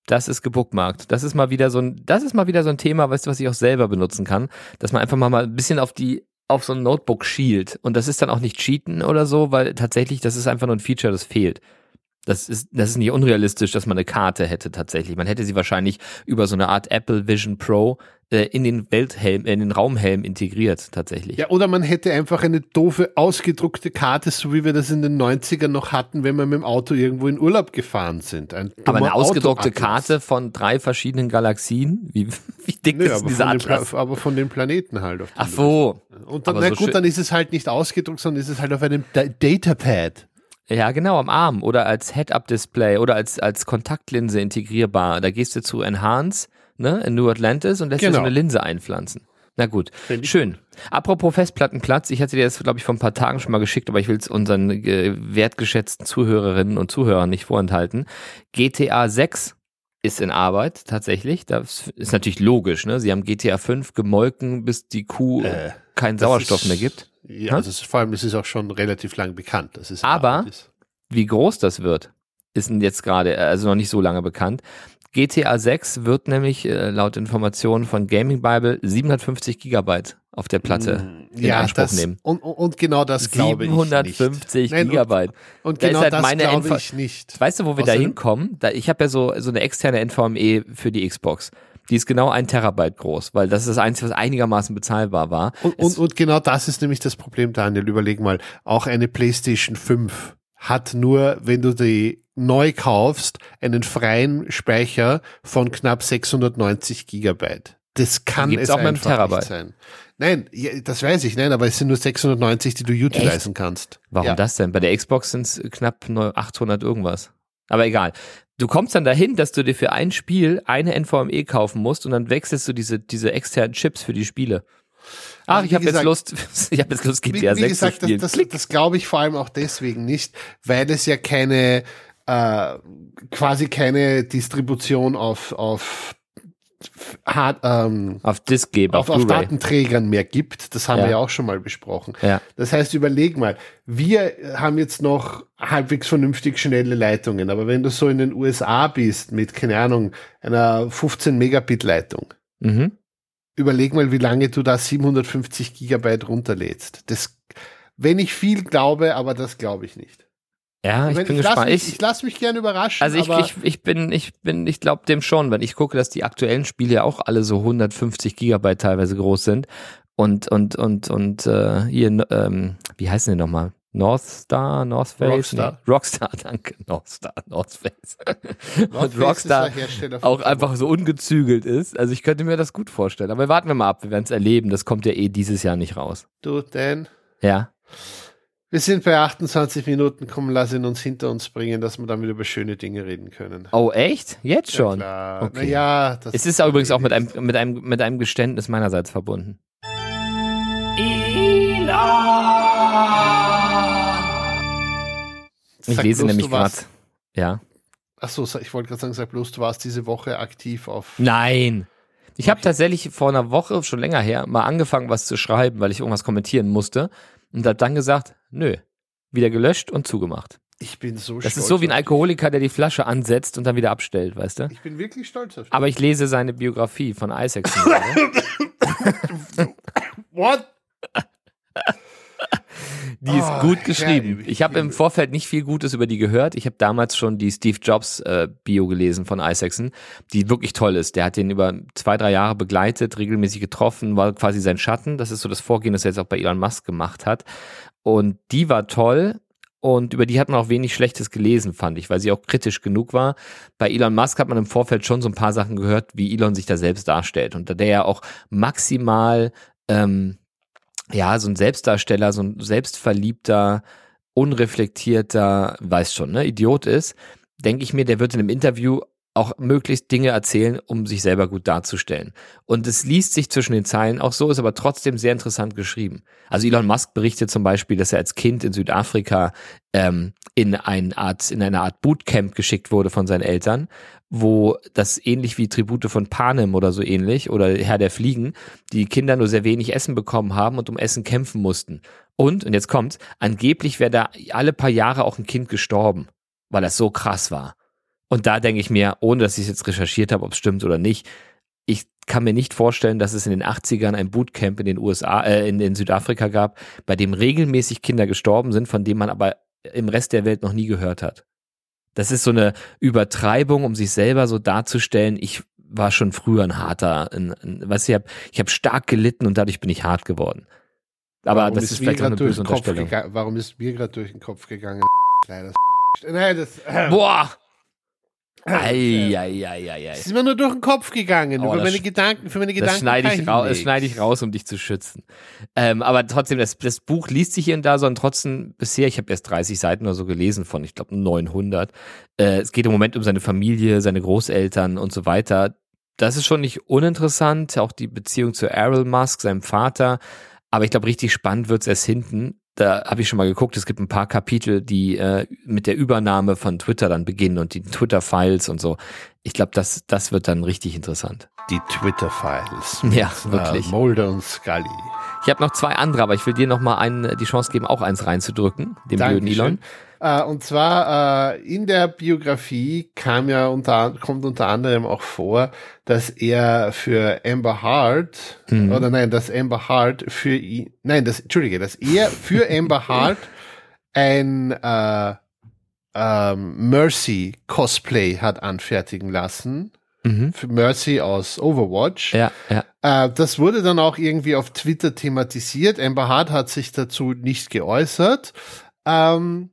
Das ist gebookmarkt. Das ist mal wieder so ein, das ist mal wieder so ein Thema, weißt du, was ich auch selber benutzen kann, dass man einfach mal, mal ein bisschen auf die, auf so ein Notebook schielt. Und das ist dann auch nicht Cheaten oder so, weil tatsächlich, das ist einfach nur ein Feature, das fehlt. Das ist, das ist nicht unrealistisch, dass man eine Karte hätte tatsächlich. Man hätte sie wahrscheinlich über so eine Art Apple Vision Pro äh, in den Welthelm, in den Raumhelm integriert tatsächlich. Ja, oder man hätte einfach eine doofe, ausgedruckte Karte, so wie wir das in den neunzigern noch hatten, wenn wir mit dem Auto irgendwo in Urlaub gefahren sind. Ein Aber eine ausgedruckte Autoatlas. Karte von drei verschiedenen Galaxien? Wie, wie dick Nö, ist aber, dieser von den Pla- Atlas? aber von den Planeten halt. Auf Ach so. Und dann, Aber na so gut, schön- dann ist es halt nicht ausgedruckt, sondern ist es halt auf einem Da- Datapad. Ja, genau, am Arm oder als Head-Up-Display oder als, als Kontaktlinse integrierbar. Da gehst du zu Enhance, ne, in New Atlantis und lässt dir Genau. so eine Linse einpflanzen. Na gut, Find ich schön. Apropos Festplattenplatz, ich hatte dir das, glaube ich, vor ein paar Tagen schon mal geschickt, aber ich will es unseren äh, wertgeschätzten Zuhörerinnen und Zuhörern nicht vorenthalten. G T A sechs ist in Arbeit, tatsächlich. Das ist natürlich logisch, ne? Sie haben G T A fünf gemolken, bis die Kuh Äh, keinen das Sauerstoff ist- mehr gibt. Ja, Hm? also es ist, vor allem, es ist auch schon relativ lang bekannt. Dass es in Aber- Arbeit ist. Wie groß das wird, ist jetzt gerade, also noch nicht so lange bekannt. G T A sechs wird nämlich äh, laut Informationen von Gaming Bible siebenhundertfünfzig Gigabyte auf der Platte in ja, Anspruch das, nehmen. Und, und und genau das glaube ich nicht. siebenhundertfünfzig Nein, und- Gigabyte. Und Da genau ist halt das meine glaube Endver- ich nicht. Weißt du, wo wir da Außerdem- hinkommen? Da, ich habe ja so, so eine externe N V M E für die Xbox. Die ist genau ein Terabyte groß, weil das ist das Einzige, was einigermaßen bezahlbar war. Und, Es- und, und genau das ist nämlich das Problem, Daniel. Überleg mal, auch eine PlayStation fünf hat nur, wenn du die neu kaufst, einen freien Speicher von knapp sechshundertneunzig Gigabyte. Das kann gibt's es auch mit einem einfach Terabyte. nicht sein. Nein, ja, das weiß ich, nein, aber es sind nur sechshundertneunzig, die du utilisen kannst. Warum ja. das denn? Bei der Xbox sind es knapp neu- achthundert irgendwas. Aber egal. Du kommst dann dahin, dass du dir für ein Spiel eine N V M E kaufen musst und dann wechselst du diese, diese externen Chips für die Spiele. Ach, Also ich wie habe jetzt gesagt- Lust, ich habe jetzt Lust, G Wie, T A wie sechs gesagt, zu das, spielen. das, Klick. das glaube ich vor allem auch deswegen nicht, weil es ja keine, äh, quasi keine Distribution auf, auf, Hard, ähm, Auf Disc geben, auf, auf, auf Blu-ray. Datenträgern mehr gibt. Das haben Ja. wir ja auch schon mal besprochen. Ja. Das heißt, überleg mal, wir haben jetzt noch halbwegs vernünftig schnelle Leitungen, aber wenn du so in den U S A bist mit, keine Ahnung, einer fünfzehn Megabit Leitung, Mhm. überleg mal, wie lange du da siebenhundertfünfzig Gigabyte runterlädst. Das, wenn ich viel glaube, aber das glaube ich nicht. Ja, ich, meine, bin ich lass gespannt. mich, Ich, ich lass mich gerne überraschen. also ich, aber ich, ich bin, ich bin, ich glaube dem schon, wenn ich gucke, dass die aktuellen Spiele ja auch alle so hundertfünfzig Gigabyte teilweise groß sind und und und und äh, hier, ähm, wie heißen die nochmal? North Star, North Face? Rockstar. Nee, Rockstar, danke. North Star, North Face. North und Face Rockstar ist der Hersteller von auch einfach so ungezügelt ist. Also ich könnte mir das gut vorstellen. Aber warten wir mal ab, wir werden es erleben. Das kommt ja eh dieses Jahr nicht raus. Du, Dan, Ja. wir sind bei achtundzwanzig Minuten, komm, lass ihn uns hinter uns bringen, dass wir damit über schöne Dinge reden können. Oh, echt? Jetzt schon? Ja, Okay. Naja, das Es ist auch übrigens auch mit einem, mit einem, mit einem Geständnis meinerseits verbunden. Ich Sag lese bloß, nämlich du gerade. warst- Ja. Achso, ich wollte gerade sagen, sag bloß, du warst diese Woche aktiv auf. Nein. Ich habe tatsächlich vor einer Woche, schon länger her, mal angefangen, was zu schreiben, weil ich irgendwas kommentieren musste. Und habe dann gesagt, nö, wieder gelöscht und zugemacht. Ich bin so Das stolz. ist so wie ein auf Alkoholiker, der die Flasche ansetzt und dann wieder abstellt, weißt du? dich. Ich bin wirklich stolz auf dich. Aber ich lese seine Biografie von Isaacson. gerade. What? Die ist Oh, gut geschrieben. herrlich. Ich habe im Vorfeld nicht viel Gutes über die gehört. Ich habe damals schon die Steve Jobs äh, Bio gelesen von Isaacson, die wirklich toll ist. Der hat den über zwei, drei Jahre begleitet, regelmäßig getroffen, war quasi sein Schatten. Das ist so das Vorgehen, das er jetzt auch bei Elon Musk gemacht hat. Und die war toll. Und über die hat man auch wenig Schlechtes gelesen, fand ich, weil sie auch kritisch genug war. Bei Elon Musk hat man im Vorfeld schon so ein paar Sachen gehört, wie Elon sich da selbst darstellt. Und da der ja auch maximal ähm, ja, so ein Selbstdarsteller, so ein selbstverliebter, unreflektierter, weiß schon, ne, Idiot ist, denke ich mir, der wird in einem Interview auch möglichst Dinge erzählen, um sich selber gut darzustellen. Und es liest sich zwischen den Zeilen auch so, ist aber trotzdem sehr interessant geschrieben. Also Elon Musk berichtet zum Beispiel, dass er als Kind in Südafrika ähm, in eine Art, in eine Art Bootcamp geschickt wurde von seinen Eltern, wo das ähnlich wie Tribute von Panem oder so ähnlich oder Herr der Fliegen, die Kinder nur sehr wenig Essen bekommen haben und um Essen kämpfen mussten. Und, und jetzt kommt's, angeblich wäre da alle paar Jahre auch ein Kind gestorben, weil das so krass war. Und da denke ich mir, ohne dass ich es jetzt recherchiert habe, ob es stimmt oder nicht, ich kann mir nicht vorstellen, dass es in den achtzigern ein Bootcamp in den U S A, äh, in, in Südafrika gab, bei dem regelmäßig Kinder gestorben sind, von denen man aber im Rest der Welt noch nie gehört hat. Das ist so eine Übertreibung, um sich selber so darzustellen, ich war schon früher ein harter, ein, ein, weißt du, ich habe ich hab stark gelitten und dadurch bin ich hart geworden. Aber warum das ist, ist vielleicht auch eine böse Unterstellung. Gega- warum ist mir gerade durch den Kopf gegangen? Kleiner Nein, das... Äh, Boah! Eieieiei. Es ist mir nur durch den Kopf gegangen, Oh, über das meine sch- Gedanken, für meine Gedanken. Das schneide ich, ra- das hinlegt. schneide ich raus, um dich zu schützen. Ähm, aber trotzdem, das, das Buch liest sich hier und da so und trotzdem bisher, ich habe erst dreißig Seiten oder so gelesen von, ich glaube, neunhundert. Äh, es geht im Moment um seine Familie, seine Großeltern und so weiter. Das ist schon nicht uninteressant, auch die Beziehung zu Errol Musk, seinem Vater. Aber ich glaube, richtig spannend wird's erst hinten. Da habe ich schon mal geguckt, es gibt ein paar Kapitel, die äh, mit der Übernahme von Twitter dann beginnen und die Twitter-Files und so. Ich glaube, das, das wird dann richtig interessant. Die Twitter-Files. Ja, wirklich. Äh, Mulder und Scully. Ich habe noch zwei andere, aber ich will dir noch mal einen, die Chance geben, auch eins reinzudrücken, dem blöden Elon. Äh, und zwar äh, in der Biografie kam ja unter, kommt unter anderem auch vor, dass er für Amber Heard, Mhm. oder nein, dass Amber Heard für ihn, nein, das, Entschuldige, dass er für Amber Heard ein äh, ähm, Mercy Cosplay hat anfertigen lassen. Mhm. Für Mercy aus Overwatch. Ja, ja. Äh, das wurde dann auch irgendwie auf Twitter thematisiert. Amber Heard hat sich dazu nicht geäußert. Ähm,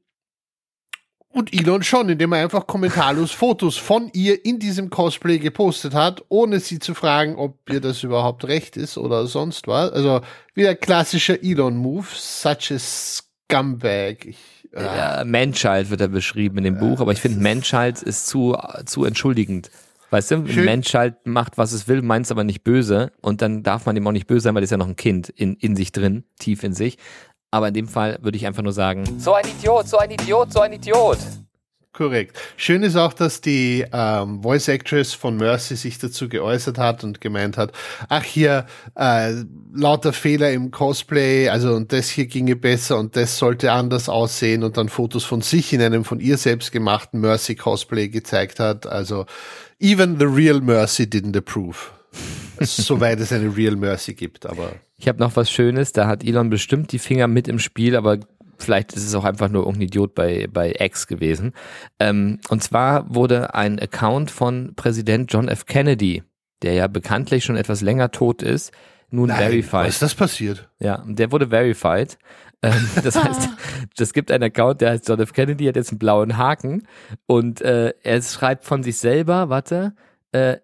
und Elon schon, indem er einfach kommentarlos Fotos von ihr in diesem Cosplay gepostet hat, ohne sie zu fragen, ob ihr das überhaupt recht ist oder sonst was. Also wieder klassischer Elon-Move, such a scumbag. Ich, äh, Ja, Manchild wird er beschrieben in dem Buch, aber ich finde, Manchild ist zu, zu entschuldigend. Weißt du, Schön. Manchild macht, was es will, meint es aber nicht böse und dann darf man ihm auch nicht böse sein, weil er ist ja noch ein Kind in, in sich drin, tief in sich. Aber in dem Fall würde ich einfach nur sagen, so ein Idiot, so ein Idiot, so ein Idiot. Korrekt. Schön ist auch, dass die ähm, Voice Actress von Mercy sich dazu geäußert hat und gemeint hat, ach hier, äh, lauter Fehler im Cosplay, also und das hier ginge besser und das sollte anders aussehen und dann Fotos von sich in einem von ihr selbst gemachten Mercy Cosplay gezeigt hat. Also even the real Mercy didn't approve. Soweit es eine Real Mercy gibt, aber Ich habe noch was Schönes, da hat Elon bestimmt die Finger mit im Spiel, aber vielleicht ist es auch einfach nur irgendein Idiot bei, bei X gewesen. Ähm, und zwar wurde ein Account von Präsident John F. Kennedy, der ja bekanntlich schon etwas länger tot ist, nun nein, verified. was ist das passiert? Ja, der wurde verified. Ähm, das heißt, es gibt einen Account, der heißt John F. Kennedy, hat jetzt einen blauen Haken und äh, er schreibt von sich selber, warte, äh,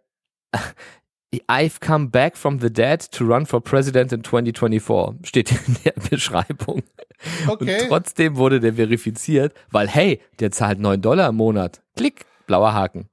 I've come back from the dead to run for president in twenty twenty-four. Steht in der Beschreibung. Okay. Und trotzdem wurde der verifiziert, weil hey, der zahlt neun Dollar im Monat. Klick, blauer Haken.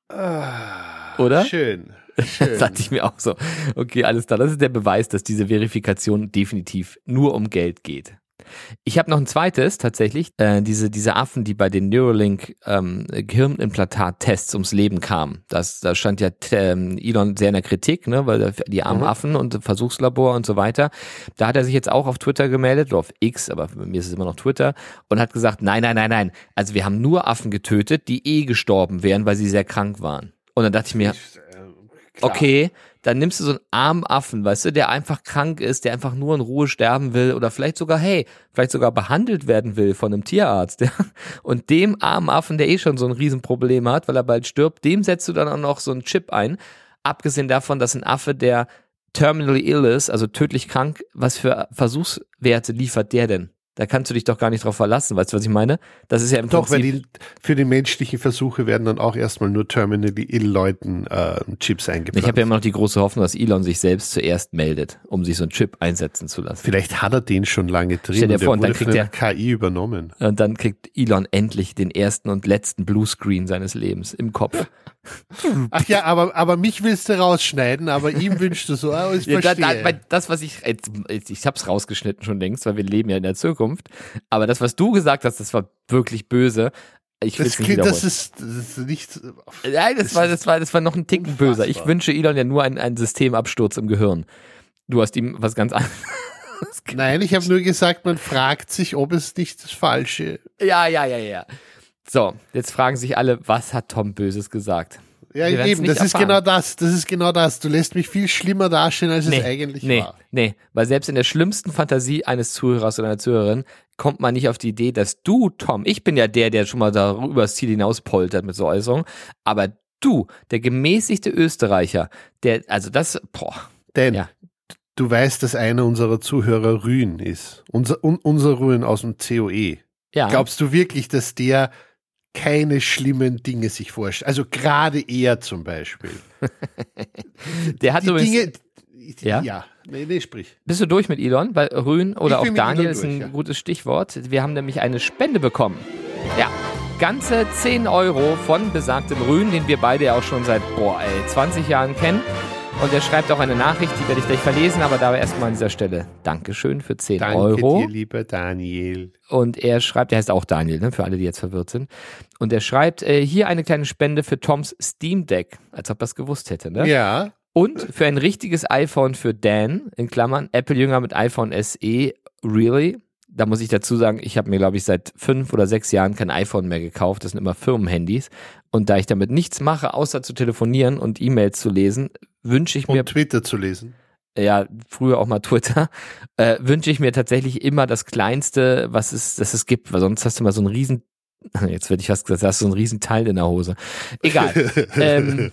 Ah, Oder? Schön. Schön. Das dachte ich mir auch so. Okay, alles klar. Das ist der Beweis, dass diese Verifikation definitiv nur um Geld geht. Ich habe noch ein zweites tatsächlich, äh, diese diese Affen, die bei den Neuralink ähm, Gehirnimplantat-Tests ums Leben kamen. Das, da stand ja ähm, Elon sehr in der Kritik, ne, weil die armen Mhm. Affen und Versuchslabor und so weiter. Da hat er sich jetzt auch auf Twitter gemeldet, oder auf X, aber bei mir ist es immer noch Twitter, und hat gesagt, nein, nein, nein, nein, also wir haben nur Affen getötet, die eh gestorben wären, weil sie sehr krank waren. Und dann dachte ich mir, Klar. okay, dann nimmst du so einen armen Affen, weißt du, der einfach krank ist, der einfach nur in Ruhe sterben will oder vielleicht sogar, hey, vielleicht sogar behandelt werden will von einem Tierarzt. Ja? Und dem armen Affen, der eh schon so ein Riesenproblem hat, weil er bald stirbt, dem setzt du dann auch noch so einen Chip ein. Abgesehen davon, dass ein Affe, der terminally ill ist, also tödlich krank, was für Versuchswerte liefert der denn? Da kannst du dich doch gar nicht drauf verlassen, weißt du, was ich meine? Das ist ja im Doch, weil Prinzip... die, für die menschlichen Versuche werden dann auch erstmal nur terminally ill Leuten äh, Chips eingepflanzt. Ich habe ja immer noch die große Hoffnung, dass Elon sich selbst zuerst meldet, um sich so einen Chip einsetzen zu lassen. Vielleicht hat er den schon lange drin. Stell dir und der vor, und dann wurde von kriegt einer K I übernommen. Und dann kriegt Elon endlich den ersten und letzten Bluescreen seines Lebens im Kopf. Ach ja, aber, aber mich willst du rausschneiden, aber ihm wünschst du so, oh, ich Ja, da, verstehe. da, weil das, was ich, jetzt, jetzt- ich hab's rausgeschnitten schon längst, weil wir leben ja in der Zukunft. Aber das, was du gesagt hast, das war wirklich böse. Ich will's das, nicht klingt, wiederholen. das, ist, das ist nicht. Nein, das war, das war, das war noch ein Ticken böser. Ich Unfassbar. wünsche Elon ja nur einen, einen Systemabsturz im Gehirn. Du hast ihm was ganz anderes. Nein, ich habe nur gesagt, man fragt sich, ob es nicht das Falsche. Ja, ja, ja, ja. So, jetzt fragen sich alle, was hat Tom Böses gesagt? Ja, Wir werden's eben, nicht das ist erfahren. genau das. Das ist genau das. Du lässt mich viel schlimmer dastehen, als Nee, es eigentlich nee, war. Nee, weil selbst in der schlimmsten Fantasie eines Zuhörers oder einer Zuhörerin kommt man nicht auf die Idee, dass du, Tom, ich bin ja der, der schon mal da über das Ziel hinaus poltert mit so Äußerungen, aber du, der gemäßigte Österreicher, der, also das, boah. Denn Ja. du weißt, dass einer unserer Zuhörer Rühn ist. Unser, un, unser Rühn aus dem C O E. Ja. Glaubst du wirklich, dass der keine schlimmen Dinge sich vorstellt? Also gerade er zum Beispiel. der hat Die übrigens, Dinge, die, Ja? ja, nee, nee, sprich. bist du durch mit Elon? Weil Rühn oder Ich auch bin mit Daniel Elon ist ein durch, ja. gutes Stichwort. Wir haben nämlich eine Spende bekommen. Ja, ganze zehn Euro von besagtem Rühn, den wir beide ja auch schon seit, boah, ey, zwanzig Jahren kennen. Und er schreibt auch eine Nachricht, die werde ich gleich verlesen, aber dabei erstmal an dieser Stelle Dankeschön für zehn Danke Euro. dir, lieber Daniel. Und er schreibt, der heißt auch Daniel, ne, für alle, die jetzt verwirrt sind. Und er schreibt, äh, hier eine kleine Spende für Toms Steam Deck, als ob das gewusst hätte, ne? Ja, Und für ein richtiges iPhone für Dan, in Klammern, Apple-Jünger mit iPhone S E, really? Da muss ich dazu sagen, ich habe mir, glaube ich, seit fünf oder sechs Jahren kein iPhone mehr gekauft. Das sind immer Firmenhandys. Und da ich damit nichts mache, außer zu telefonieren und E-Mails zu lesen, wünsche ich und mir, Twitter zu lesen. ja, früher auch mal Twitter, äh, wünsche ich mir tatsächlich immer das Kleinste, was es, das es gibt, weil sonst hast du mal so einen riesen, jetzt werde ich fast gesagt, hast du so einen riesen Teil in der Hose. Egal. ähm,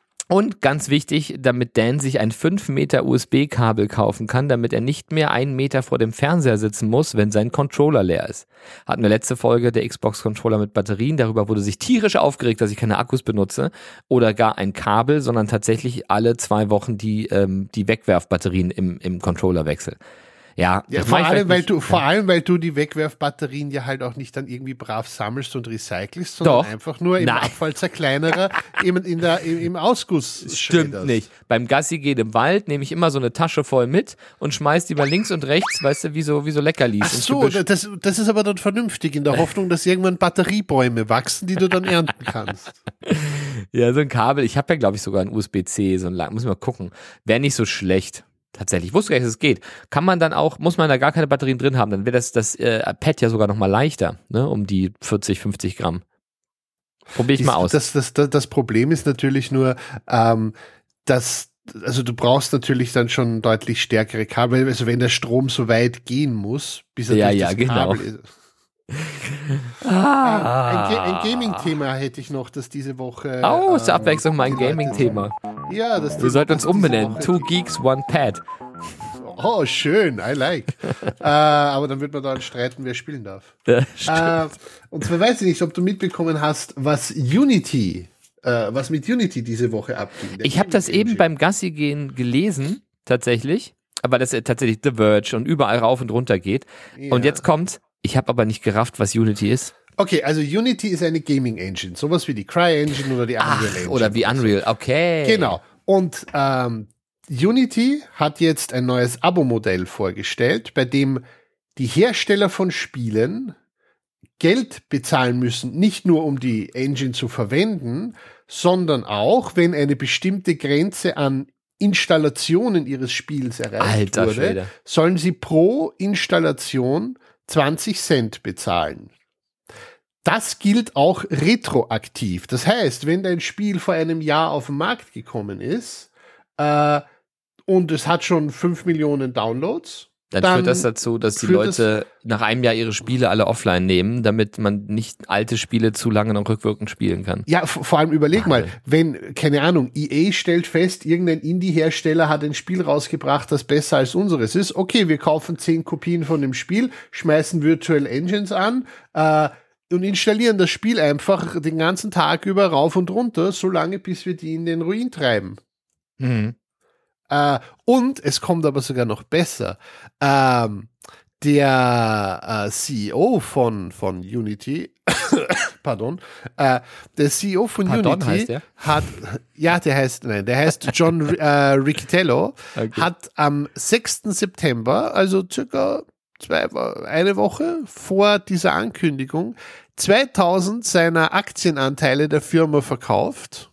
Und ganz wichtig, damit Dan sich ein fünf Meter U S B-Kabel kaufen kann, damit er nicht mehr einen Meter vor dem Fernseher sitzen muss, wenn sein Controller leer ist. Hatten wir letzte Folge der Xbox-Controller mit Batterien, darüber wurde sich tierisch aufgeregt, dass ich keine Akkus benutze oder gar ein Kabel, sondern tatsächlich alle zwei Wochen die, ähm, die Wegwerfbatterien im, im Controller wechsel. Ja, Ja, das vor mach ich allem, vielleicht weil nicht. du, vor allem, weil du die Wegwerfbatterien ja halt auch nicht dann irgendwie brav sammelst und recycelst, sondern Doch. einfach nur im Nein. Abfallzerkleinerer eben in der, im, im Ausguss Stimmt schredderst. nicht. Beim Gassi gehen im Wald nehme ich immer so eine Tasche voll mit und schmeiß die mal links und rechts, weißt du, wie so, wie so Leckerlis. Ach ins so, Gebüsch. das, das ist aber dann vernünftig, in der Hoffnung, dass irgendwann Batteriebäume wachsen, die du dann ernten kannst. Ja, so ein Kabel. Ich habe ja, glaube ich, sogar ein U S B C, so ein lang. Muss ich mal gucken. Wäre nicht so schlecht. Tatsächlich. Ich wusste gar nicht, dass es geht. Kann man dann auch, muss man da gar keine Batterien drin haben, dann wäre das, das äh, Pad ja sogar noch mal leichter, ne, um die vierzig, fünfzig Gramm. Probier ich mal aus. Das, das, das, das Problem ist natürlich nur, ähm, dass also du brauchst natürlich dann schon deutlich stärkere Kabel, also wenn der Strom so weit gehen muss, bis er Ja, durch ja, das genau. Kabel ist. Ah. Ein, Ga- ein Gaming-Thema hätte ich noch, das diese Woche. Oh, zur ähm, Abwechslung mal ein die Leute- Gaming-Thema. Ja, das Wir sollten uns das diese umbenennen. Woche- Two Geeks, One Pad. Oh, schön, I like. äh, aber dann wird man dann streiten, wer spielen darf. Ja, Äh, und zwar weiß ich nicht, ob du mitbekommen hast, was Unity, äh, was mit Unity diese Woche abging. Der Ich habe das Gaming eben Engine. beim Gassi gehen gelesen, tatsächlich. Aber das ist tatsächlich The Verge und überall rauf und runter geht. Ja. Und jetzt kommt, ich habe aber nicht gerafft, was Unity ist. Okay, also Unity ist eine Gaming Engine, sowas wie die Cry-Engine oder die Unreal Ach, Engine. oder wie Unreal, okay. Genau. Und ähm, Unity hat jetzt ein neues Abo-Modell vorgestellt, bei dem die Hersteller von Spielen Geld bezahlen müssen, nicht nur um die Engine zu verwenden, sondern auch, wenn eine bestimmte Grenze an Installationen ihres Spiels erreicht Alter wurde, Schwede. sollen sie pro Installation zwanzig Cent bezahlen. Das gilt auch retroaktiv. Das heißt, wenn dein Spiel vor einem Jahr auf den Markt gekommen ist äh, und es hat schon fünf Millionen Downloads, Dann, dann führt das dazu, dass die führt Leute nach einem Jahr ihre Spiele alle offline nehmen, damit man nicht alte Spiele zu lange noch rückwirkend spielen kann. ja, v- vor allem überleg mal, Wahnsinn. wenn, keine Ahnung, E A stellt fest, irgendein Indie-Hersteller hat ein Spiel rausgebracht, das besser als unseres ist. Okay, wir kaufen zehn Kopien von dem Spiel, schmeißen Virtual Engines an, äh, und installieren das Spiel einfach den ganzen Tag über rauf und runter, solange bis wir die in den Ruin treiben. Mhm. Äh, und es kommt aber sogar noch besser. Ähm, der äh, C E O von, von Unity, pardon, äh, der C E O von Pardon Unity heißt der? hat, ja, der heißt, nein, der heißt John äh, Riccitello, Okay. hat am sechsten September, also circa zwei, eine Woche vor dieser Ankündigung, zweitausend seiner Aktienanteile der Firma verkauft.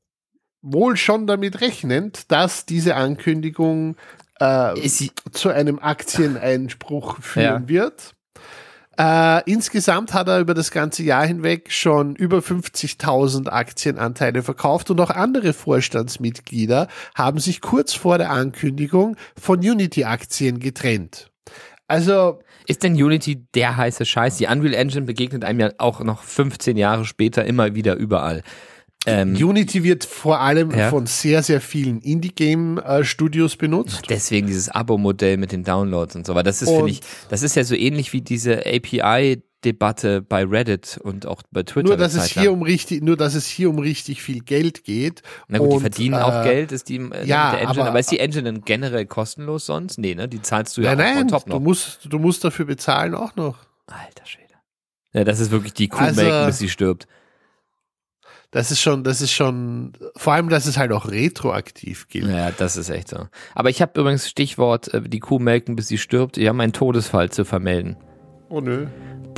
Wohl schon damit rechnend, dass diese Ankündigung äh, Ist sie- zu einem Aktieneinspruch führen Ja. wird. Äh, insgesamt hat er über das ganze Jahr hinweg schon über fünfzigtausend Aktienanteile verkauft und auch andere Vorstandsmitglieder haben sich kurz vor der Ankündigung von Unity-Aktien getrennt. Also ist denn Unity der heiße Scheiß? Die Unreal Engine begegnet einem ja auch noch fünfzehn Jahre später immer wieder überall. Ähm, Unity wird vor allem ja. von sehr, sehr vielen Indie-Game-Studios benutzt. Deswegen dieses Abo-Modell mit den Downloads und so. Aber das ist, finde ich, das ist ja so ähnlich wie diese A P I-Debatte bei Reddit und auch bei Twitter. Nur, dass es hier um richtig, nur, dass es hier um richtig viel Geld geht. Na gut, und, die verdienen äh, auch Geld, ist die äh, ja, mit der Engine. aber, Aber ist die Engine dann generell kostenlos sonst? Nee, ne? Die zahlst du ja nein, auch on nein, top noch. du musst, du musst dafür bezahlen auch noch. Alter Schwede. Ja, das ist wirklich die Kuh Also, melken, bis sie stirbt. Das ist schon, das ist schon, vor allem, dass es halt auch retroaktiv gilt. Ja, das ist echt so. Aber ich habe übrigens Stichwort, äh, die Kuh melken, bis sie stirbt. Wir haben einen Todesfall zu vermelden. Oh nö.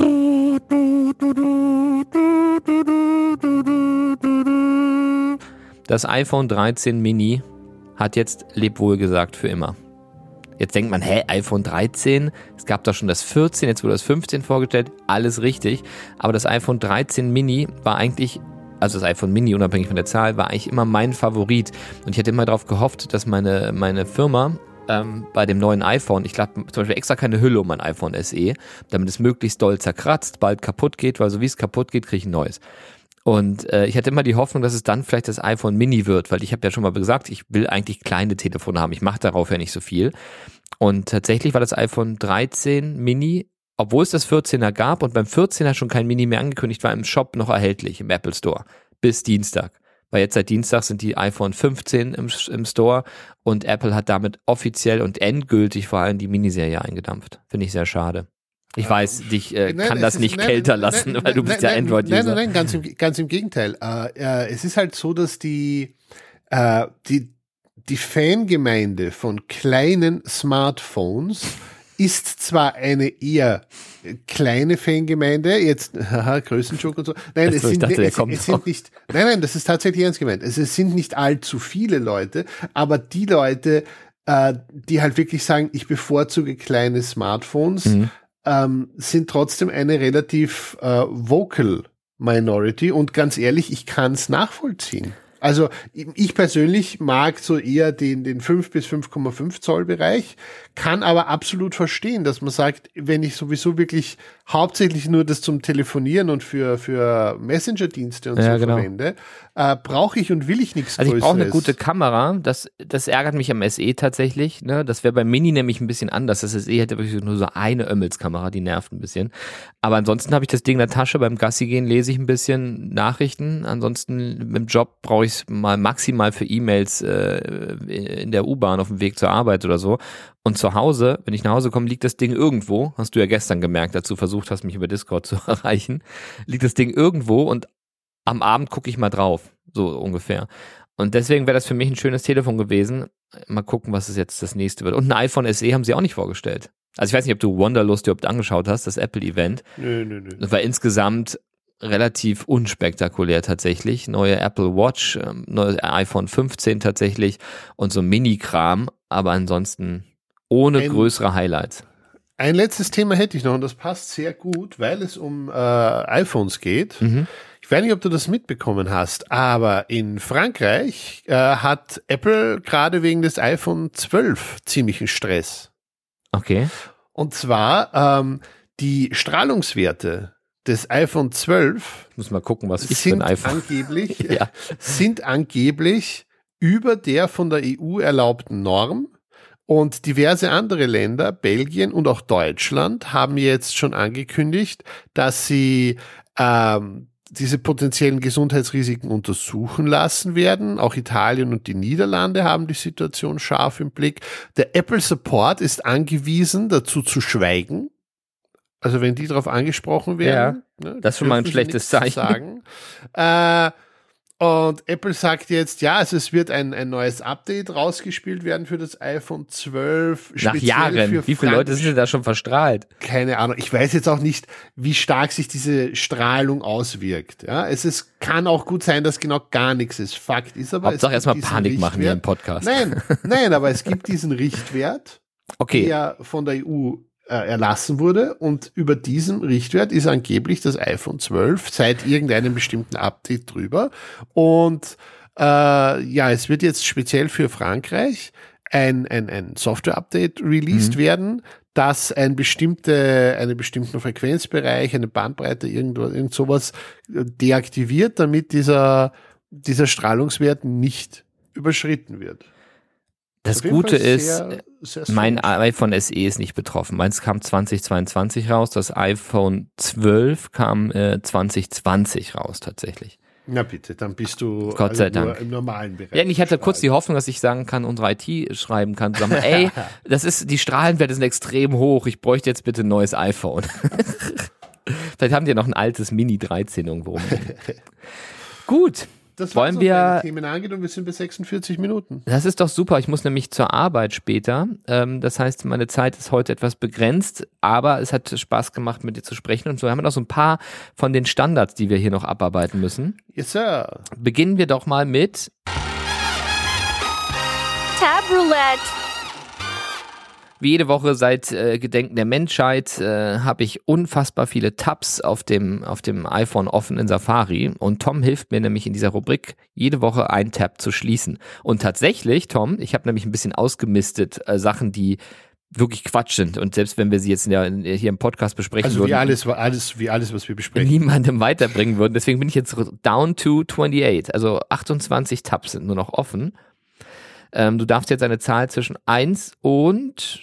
Das iPhone dreizehn Mini hat jetzt Lebwohl gesagt für immer. Jetzt denkt man, hä, iPhone dreizehn? Es gab doch schon das vierzehn, jetzt wurde das fünfzehn vorgestellt. Alles richtig. Aber das iPhone dreizehn Mini war eigentlich... Also das iPhone Mini, unabhängig von der Zahl, war eigentlich immer mein Favorit. Und ich hatte immer darauf gehofft, dass meine, meine Firma ähm, bei dem neuen iPhone, ich glaube zum Beispiel extra keine Hülle um mein iPhone S E, damit es möglichst doll zerkratzt, bald kaputt geht, weil so wie es kaputt geht, kriege ich ein neues. Und äh, ich hatte immer die Hoffnung, dass es dann vielleicht das iPhone Mini wird, weil ich habe ja schon mal gesagt, ich will eigentlich kleine Telefone haben. Ich mache darauf ja nicht so viel. Und tatsächlich war das iPhone dreizehn Mini, obwohl es das vierzehner gab und beim vierzehner schon kein Mini mehr angekündigt war, im Shop noch erhältlich, im Apple Store, bis Dienstag. Weil jetzt seit Dienstag sind die iPhone fünfzehn im, im Store und Apple hat damit offiziell und endgültig vor allem die Miniserie eingedampft. Finde ich sehr schade. Ich ähm, weiß, dich äh, nein, kann das ist, nicht nein, kälter nein, lassen, nein, weil du nein, bist ja Android-User. Nein, nein, nein, ganz im, ganz im Gegenteil. Äh, äh, es ist halt so, dass die, äh, die, die Fangemeinde von kleinen Smartphones ist zwar eine eher kleine Fangemeinde, jetzt, haha, Größenjoke und so. Nein, es, so, sind, dachte, es, es sind nicht, nein, nein, das ist tatsächlich ernst gemeint. Es, es sind nicht allzu viele Leute, aber die Leute, äh, die halt wirklich sagen, ich bevorzuge kleine Smartphones, mhm. ähm, sind trotzdem eine relativ äh, vocal Minority und ganz ehrlich, ich kann es nachvollziehen. Also ich persönlich mag so eher den, den fünf bis fünf Komma fünf Zoll Bereich, kann aber absolut verstehen, dass man sagt, wenn ich sowieso wirklich hauptsächlich nur das zum Telefonieren und für, für Messenger-Dienste und ja, so genau. verwende, äh, brauche ich und will ich nichts Also Größeres. ich brauche eine gute Kamera, das, das ärgert mich am S E tatsächlich, ne? Das wäre beim Mini nämlich ein bisschen anders, das S E hätte wirklich nur so eine Ömmelskamera, die nervt ein bisschen, aber ansonsten habe ich das Ding in der Tasche, beim Gassi gehen lese ich ein bisschen Nachrichten, ansonsten im Job brauche ich es mal maximal für E-Mails äh, in der U-Bahn auf dem Weg zur Arbeit oder so. Und zu Hause, wenn ich nach Hause komme, liegt das Ding irgendwo, hast du ja gestern gemerkt, als du versucht hast, mich über Discord zu erreichen, liegt das Ding irgendwo und am Abend gucke ich mal drauf, so ungefähr. Und deswegen wäre das für mich ein schönes Telefon gewesen. Mal gucken, was es jetzt das nächste wird. Und ein iPhone S E haben sie auch nicht vorgestellt. Also ich weiß nicht, ob du Wanderlust überhaupt angeschaut hast, das Apple-Event. Nö, nö, nö. Das war insgesamt relativ unspektakulär tatsächlich. Neue Apple Watch, ähm, neues iPhone fünfzehn tatsächlich und so Mini-Kram, aber ansonsten ohne Ein, größere Highlights. Ein letztes Thema hätte ich noch und das passt sehr gut, weil es um äh, iPhones geht. Mhm. Ich weiß nicht, ob du das mitbekommen hast, aber in Frankreich äh, hat Apple gerade wegen des iPhone zwölf ziemlichen Stress. Okay. Und zwar ähm, die Strahlungswerte des iPhone zwölf muss mal gucken, was ich sind für ein iPhone angeblich ja. sind angeblich über der von der E U erlaubten Norm. Und diverse andere Länder, Belgien und auch Deutschland, haben jetzt schon angekündigt, dass sie ähm, diese potenziellen Gesundheitsrisiken untersuchen lassen werden. Auch Italien und die Niederlande haben die Situation scharf im Blick. Der Apple Support ist angewiesen, dazu zu schweigen. Also wenn die darauf angesprochen werden. Ja, ne, das ist schon mal ein dürfen sie schlechtes nichts Zeichen. Sagen. Äh, Und Apple sagt jetzt, ja, also es wird ein, ein neues Update rausgespielt werden für das iPhone zwölf. Nach Jahren. Wie viele Leute sind denn da schon verstrahlt? Keine Ahnung. Ich weiß jetzt auch nicht, wie stark sich diese Strahlung auswirkt. Ja, es ist, kann auch gut sein, dass genau gar nichts ist. Fakt ist aber, Hauptsache es erstmal Panik machen hier im Podcast. Nein, nein, aber es gibt diesen Richtwert, okay. der von der E U äh, erlassen wurde und über diesem Richtwert ist angeblich das iPhone zwölf seit irgendeinem bestimmten Update drüber und äh, ja, es wird jetzt speziell für Frankreich ein, ein, ein Software-Update released mhm. werden, dass ein bestimmte, einen bestimmten Frequenzbereich, eine Bandbreite, irgendwo, irgend sowas deaktiviert, damit dieser, dieser Strahlungswert nicht überschritten wird. Das Gute ist, sehr, sehr mein iPhone S E ist nicht betroffen. Meins kam zwanzig zweiundzwanzig raus, das iPhone zwölf kam äh, zwanzig zwanzig raus tatsächlich. Na bitte, dann bist du Gott sei Dank im normalen Bereich. Ja, ich hatte kurz die Hoffnung, dass ich sagen kann, unsere I T schreiben kann, sagen, ey, das ist, die Strahlenwerte sind extrem hoch, ich bräuchte jetzt bitte ein neues iPhone. Vielleicht haben die ja noch ein altes Mini dreizehn irgendwo. Gut. Das wollen so wir Themen angeht und wir sind bei sechsundvierzig Minuten. Das ist doch super. Ich muss nämlich zur Arbeit später. Ähm, das heißt, meine Zeit ist heute etwas begrenzt, aber es hat Spaß gemacht, mit dir zu sprechen. Und so haben wir noch so ein paar von den Standards, die wir hier noch abarbeiten müssen. Yes, sir. Beginnen wir doch mal mit Tab Roulette. Wie jede Woche seit äh, Gedenken der Menschheit äh, habe ich unfassbar viele Tabs auf dem, auf dem iPhone offen in Safari und Tom hilft mir nämlich in dieser Rubrik jede Woche einen Tab zu schließen. Und tatsächlich, Tom, ich habe nämlich ein bisschen ausgemistet, äh, Sachen, die wirklich Quatsch sind und selbst wenn wir sie jetzt in der, in, hier im Podcast besprechen also würden. Also wie alles, alles, wie alles, was wir besprechen. Niemandem weiterbringen würden. Deswegen bin ich jetzt down to achtundzwanzig. Also achtundzwanzig Tabs sind nur noch offen. Ähm, du darfst jetzt eine Zahl zwischen eins und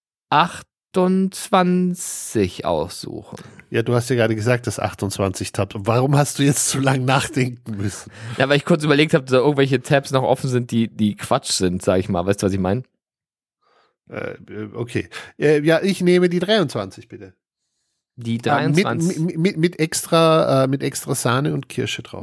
achtundzwanzig aussuchen. Ja, du hast ja gerade gesagt, dass achtundzwanzig Tabs. Warum hast du jetzt so lange nachdenken müssen? Ja, weil ich kurz überlegt habe, dass da irgendwelche Tabs noch offen sind, die, die Quatsch sind, sag ich mal. Weißt du, was ich meine? Äh, okay. Äh, ja, ich nehme die dreiundzwanzig, bitte. Die dreiundzwanzig. Mit, mit, mit, extra, äh, mit extra Sahne und Kirsche drauf.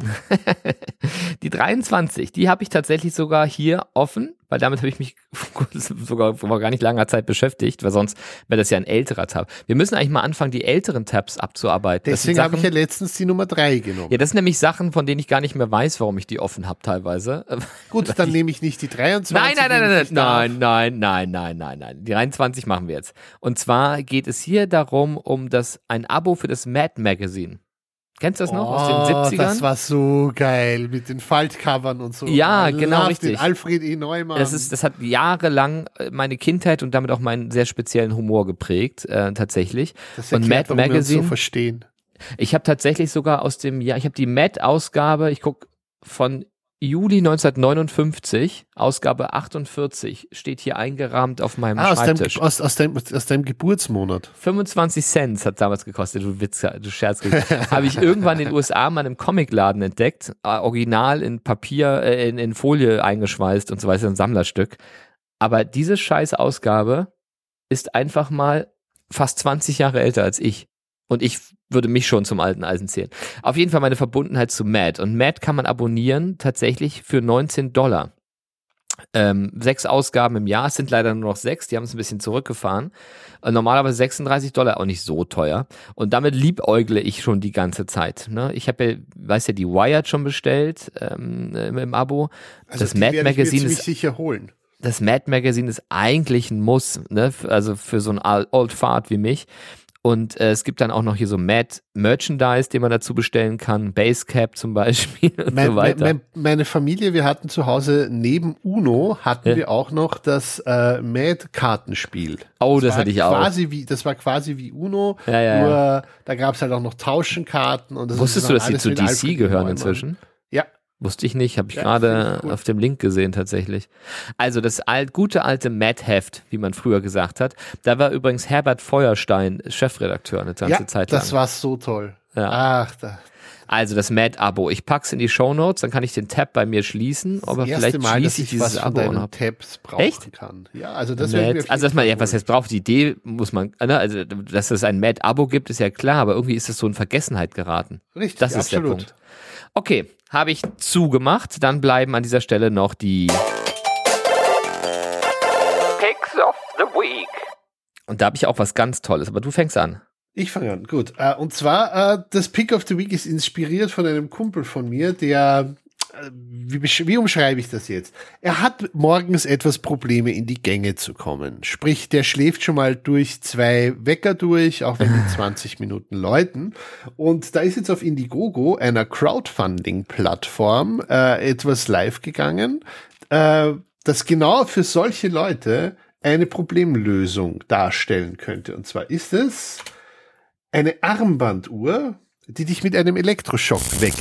Die dreiundzwanzig, die habe ich tatsächlich sogar hier offen, weil damit habe ich mich sogar vor gar nicht langer Zeit beschäftigt, weil sonst wäre das ja ein älterer Tab. Wir müssen eigentlich mal anfangen, die älteren Tabs abzuarbeiten. Deswegen habe ich ja letztens die Nummer drei genommen. Ja, das sind nämlich Sachen, von denen ich gar nicht mehr weiß, warum ich die offen habe teilweise. Gut, dann nehme ich nicht die dreiundzwanzig. Nein, nein, nein, nein, nein, nein, nein, nein, nein, nein. Die dreiundzwanzig machen wir jetzt. Und zwar geht es hier darum, um das ein Abo für das Mad Magazine. Kennst du das noch oh, aus den siebzigern? Das war so geil mit den Faltcovern und so. Ja, Man genau, richtig. Den Alfred E. Neumann. Das ist, das hat jahrelang meine Kindheit und damit auch meinen sehr speziellen Humor geprägt, äh, tatsächlich. Das erklärt, und Mad Magazine. So verstehen. Ich habe tatsächlich sogar aus dem Jahr, ich habe die Mad-Ausgabe, ich guck von Juli neunzehnhundertneunundfünfzig, Ausgabe achtundvierzig, steht hier eingerahmt auf meinem ah, Schreibtisch. Aus, deinem, aus, aus, deinem, aus deinem Geburtsmonat. fünfundzwanzig Cent hat damals gekostet, du Witz, du Scherz. Habe ich irgendwann in den U S A mal in einem Comicladen entdeckt, äh, original in Papier, äh, in, in Folie eingeschweißt und so weiter, ein Sammlerstück. Aber diese scheiß Ausgabe ist einfach mal fast zwanzig Jahre älter als ich. Und ich würde mich schon zum alten Eisen zählen. Auf jeden Fall meine Verbundenheit zu Mad. Und Mad kann man abonnieren tatsächlich für neunzehn Dollar. Ähm, sechs Ausgaben im Jahr, es sind leider nur noch sechs, die haben es ein bisschen zurückgefahren. Äh, normalerweise sechsunddreißig Dollar, auch nicht so teuer. Und damit liebäugle ich schon die ganze Zeit. Ne? Ich habe ja, weiß ja, die Wired schon bestellt ähm, im Abo. Also das Mad Magazine ist sicher holen. Das Mad Magazine ist eigentlich ein Muss, ne? Also für so einen Old Fart wie mich. Und äh, es gibt dann auch noch hier so Mad Merchandise, den man dazu bestellen kann, Basecap zum Beispiel und mein, so weiter. Mein, meine Familie, wir hatten zu Hause neben Uno, hatten ja. wir auch noch das äh, Mad-Kartenspiel. Oh, das, das hatte ich quasi auch. Wie, das war quasi wie Uno, ja, ja, nur ja. da gab es halt auch noch Tauschenkarten. Und das Wusstest ist du, dass sie alles zu mit D C Alfred gehören Neumann. inzwischen? Ja. Wusste ich nicht, habe ich ja, gerade cool. auf dem Link gesehen tatsächlich. Also das alt, gute alte Mad-Heft, wie man früher gesagt hat. Da war übrigens Herbert Feuerstein Chefredakteur eine ganze ja, Zeit lang. Das war so toll. Ja. Ach, da. Also das Mad-Abo. Ich pack's in die Shownotes, dann kann ich den Tab bei mir schließen. Das aber erste vielleicht Mal, schließe dass ich ich dieses was von Abo deinen ab. Tabs brauchen Echt? kann. Ja, also das Mad, werden wir auf also dass man, Fall ja, was holen. heißt braucht, die Idee muss man, ne, also dass es ein Mad-Abo gibt, ist ja klar, aber irgendwie ist es so in Vergessenheit geraten. Richtig, das ist absolut. der Punkt. Okay, habe ich zugemacht, dann bleiben an dieser Stelle noch die Picks of the Week. Und da habe ich auch was ganz Tolles, aber du fängst an. Ich fange an, gut. Äh, und zwar, äh, das Pick of the Week ist inspiriert von einem Kumpel von mir, der wie, wie umschreibe ich das jetzt? Er hat morgens etwas Probleme, in die Gänge zu kommen. Sprich, der schläft schon mal durch zwei Wecker durch, auch wenn die zwanzig Minuten läuten. Und da ist jetzt auf Indiegogo, einer Crowdfunding-Plattform, äh, etwas live gegangen, äh, das genau für solche Leute eine Problemlösung darstellen könnte. Und zwar ist es eine Armbanduhr, die dich mit einem Elektroschock weckt.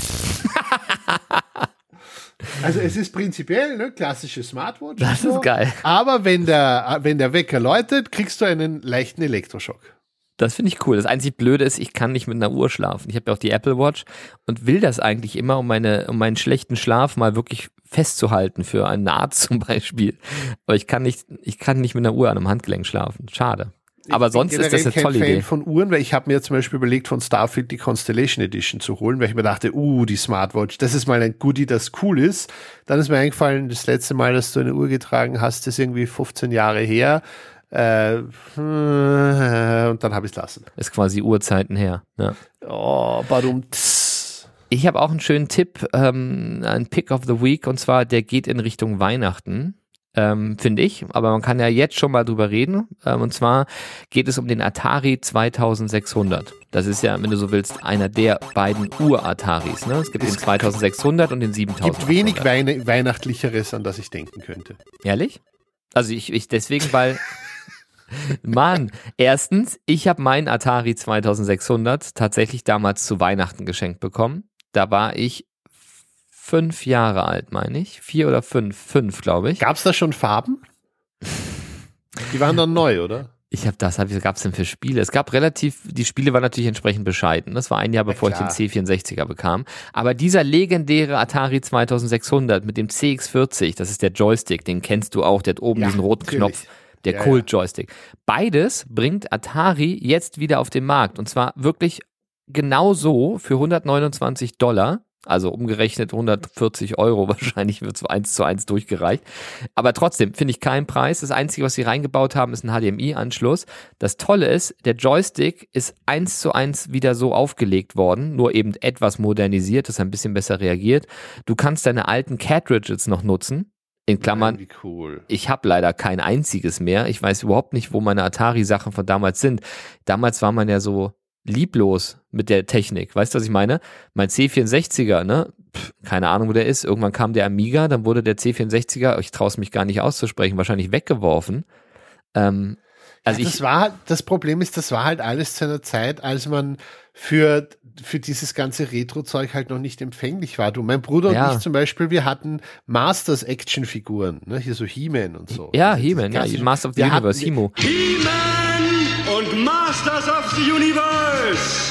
Also es ist prinzipiell ne, klassische Smartwatch. Das so, ist geil. Aber wenn der, wenn der Wecker läutet, kriegst du einen leichten Elektroschock. Das finde ich cool. Das einzig Blöde ist, ich kann nicht mit einer Uhr schlafen. Ich habe ja auch die Apple Watch und will das eigentlich immer, um meine, um meinen schlechten Schlaf mal wirklich festzuhalten für einen Arzt zum Beispiel. Aber ich kann nicht, ich kann nicht mit einer Uhr an einem Handgelenk schlafen. Schade. Aber ich sonst bin ist das eine kein tolle Fan Idee. von Uhren, weil ich habe mir zum Beispiel überlegt, von Starfield die Constellation Edition zu holen, weil ich mir dachte, uh, die Smartwatch, das ist mal ein Goodie, das cool ist. Dann ist mir eingefallen, das letzte Mal, dass du eine Uhr getragen hast, ist irgendwie fünfzehn Jahre her. Äh, und dann habe ich es lassen. Ist quasi Uhrzeiten her. Ja. Oh, badum. Ich habe auch einen schönen Tipp, ähm, ein Pick of the Week, und zwar, der geht in Richtung Weihnachten. Ähm, finde ich, aber man kann ja jetzt schon mal drüber reden, ähm, und zwar geht es um den Atari zweitausendsechshundert. Das ist ja, wenn du so willst, einer der beiden Ur-Ataris, ne? Es gibt den zweitausendsechshundert und den siebentausend. Es gibt wenig Weine- Weihnachtlicheres, an das ich denken könnte. Ehrlich? Also ich, ich deswegen, weil Mann, erstens, ich habe meinen Atari zweitausendsechshundert tatsächlich damals zu Weihnachten geschenkt bekommen. Da war ich fünf Jahre alt, meine ich. Vier oder fünf. Fünf, glaube ich. Gab's da schon Farben? Die waren dann neu, oder? Ich habe das, hab, was gab's denn für Spiele? Es gab relativ, die Spiele waren natürlich entsprechend bescheiden. Das war ein Jahr, bevor ich den C vierundsechziger bekam. Aber dieser legendäre Atari zweitausendsechshundert mit dem C X vierzig, das ist der Joystick, den kennst du auch, der hat oben Ja, diesen roten natürlich. Knopf. Der Ja, Kult-Joystick. Beides bringt Atari jetzt wieder auf den Markt. Und zwar wirklich genau so für hundertneunundzwanzig Dollar. Also umgerechnet hundertvierzig Euro, wahrscheinlich wird es so eins zu eins durchgereicht. Aber trotzdem finde ich keinen Preis. Das Einzige, was sie reingebaut haben, ist ein H D M I-Anschluss. Das Tolle ist, der Joystick ist eins zu eins wieder so aufgelegt worden, nur eben etwas modernisiert, das ein bisschen besser reagiert. Du kannst deine alten Cartridges noch nutzen. In Klammern, Nein, wie cool. ich habe leider kein einziges mehr. Ich weiß überhaupt nicht, wo meine Atari-Sachen von damals sind. Damals war man ja so lieblos mit der Technik. Weißt du, was ich meine? Mein C vierundsechziger, ne? Pff, keine Ahnung, wo der ist. Irgendwann kam der Amiga, dann wurde der C vierundsechziger, ich traue es mich gar nicht auszusprechen, wahrscheinlich weggeworfen. Ähm, also ja, das ich, war, das Problem ist, das war halt alles zu einer Zeit, als man für, für dieses ganze Retro-Zeug halt noch nicht empfänglich war. Du, mein Bruder Ja. und ich zum Beispiel, wir hatten Masters-Action-Figuren, ne? Hier so He-Man und so. ja, Also diese He-Man, ja, klassischen- Master of the wir Universe, hatten- He-Man. He-Man und Masters of the Universe.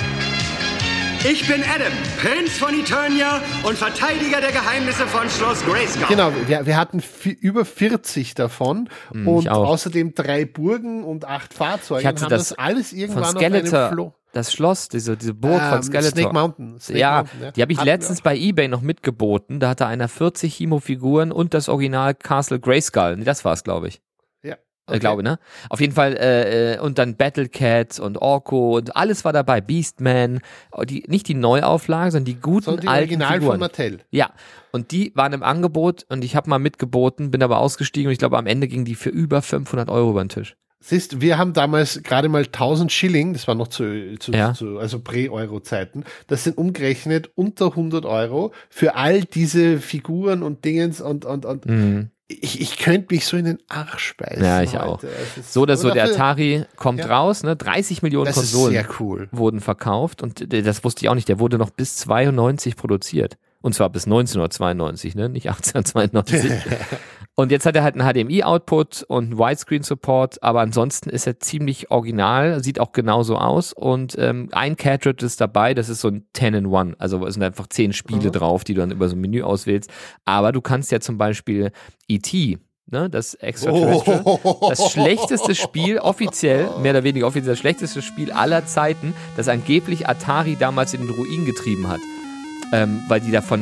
Ich bin Adam, Prinz von Eternia und Verteidiger der Geheimnisse von Schloss Grayskull. Genau, wir, wir hatten vi- über vierzig davon Hm, und ich auch. außerdem drei Burgen und acht Fahrzeuge. Ich hatte und haben das das alles irgendwann Von auf einem Skeletor, Flo. das Schloss, diese, diese Burg von Ähm, Skeletor. Snake Mountain. Snake ja, Mountain, die habe ich Hatten wir letztens auch. bei eBay noch mitgeboten. Da hatte einer vierzig Himo-Figuren und das Original Castle Grayskull. Nee, das war's, glaube ich. Ja, Ich glaube, ne? Auf jeden Fall, äh, äh, und dann Battle Cat und Orko und alles war dabei. Beastman, die, nicht die Neuauflage, sondern die guten Sondern die alten Original Figuren. von Mattel. Ja, und die waren im Angebot und ich habe mal mitgeboten, bin aber ausgestiegen und ich glaube, am Ende ging die für über fünfhundert Euro über den Tisch. Siehst, wir haben damals gerade mal tausend Schilling, das war noch zu, zu, Ja. zu also Prä-Euro-Zeiten, das sind umgerechnet unter hundert Euro für all diese Figuren und Dingens und, und, und Mhm. ich, ich könnte mich so in den Arsch beißen. Ja, ich heute. auch. Es ist- So oder so, aber der dafür- Atari kommt Ja. raus, ne? dreißig Millionen Das ist Konsolen sehr cool. wurden verkauft und d- das wusste ich auch nicht, der wurde noch bis zweiundneunzig produziert. Und zwar bis neunzehnhundertzweiundneunzig, ne? Nicht achtzehnhundertzweiundneunzig. Und jetzt hat er halt einen H D M I-Output und einen Widescreen-Support, aber ansonsten ist er ziemlich original, sieht auch genauso aus und ähm, ein Cartridge ist dabei, das ist so ein ten in one, also es sind einfach zehn Spiele Mhm. drauf, die du dann über so ein Menü auswählst, aber du kannst ja zum Beispiel E T, ne, das Extraterrestrial, Oh. das schlechteste Spiel, offiziell, mehr oder weniger offiziell, das schlechteste Spiel aller Zeiten, das angeblich Atari damals in den Ruin getrieben hat. Ähm, weil die davon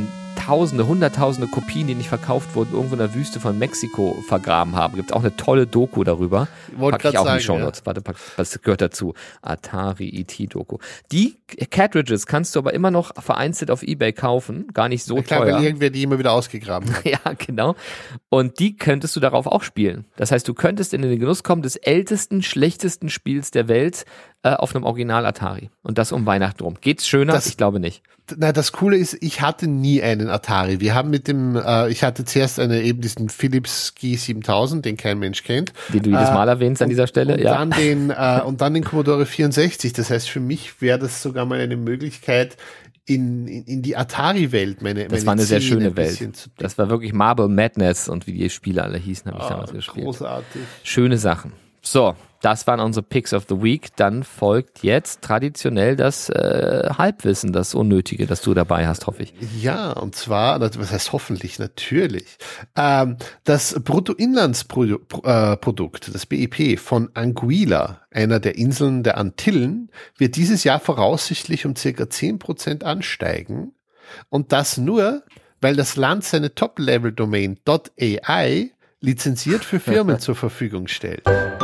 tausende, hunderttausende Kopien, die nicht verkauft wurden, irgendwo in der Wüste von Mexiko vergraben haben. Gibt es auch eine tolle Doku darüber. Wollte Pack ich auch sagen, in die Shownotes. Ja. Warte, pack, was gehört dazu? Atari E T-Doku. Die Cartridges kannst du aber immer noch vereinzelt auf eBay kaufen. Gar nicht so ja, klar, teuer. Weil irgendwer die immer wieder ausgegraben hat. Ja, genau. Und die könntest du darauf auch spielen. Das heißt, du könntest in den Genuss kommen des ältesten, schlechtesten Spiels der Welt äh, auf einem Original Atari. Und das um Weihnachten rum. Geht's schöner? Das, ich glaube nicht. Na, das Coole ist, ich hatte nie einen Atari. Wir haben mit dem, äh, ich hatte zuerst eine, eben diesen Philips G siebentausend, den kein Mensch kennt. Den du jedes Mal äh, erwähnst an dieser Stelle, und ja. Dann den, äh, und dann den Commodore vierundsechzig. Das heißt, für mich wäre das sogar mal eine Möglichkeit, in, in, in die Atari-Welt, meine, meine Das war eine sehr Szene schöne ein Welt. Das war wirklich Marble Madness und wie die Spiele alle hießen, habe ich ah, damals gespielt. Großartig. Schöne Sachen. So, das waren unsere Picks of the Week. Dann folgt jetzt traditionell das äh, Halbwissen, das Unnötige, das du dabei hast, hoffe ich. Ja, und zwar, was heißt hoffentlich, natürlich, ähm, das Bruttoinlandsprodukt, das B I P von Anguilla, einer der Inseln der Antillen, wird dieses Jahr voraussichtlich um circa zehn Prozent ansteigen. Und das nur, weil das Land seine Top-Level-Domain .ai lizenziert für Firmen zur Verfügung stellt.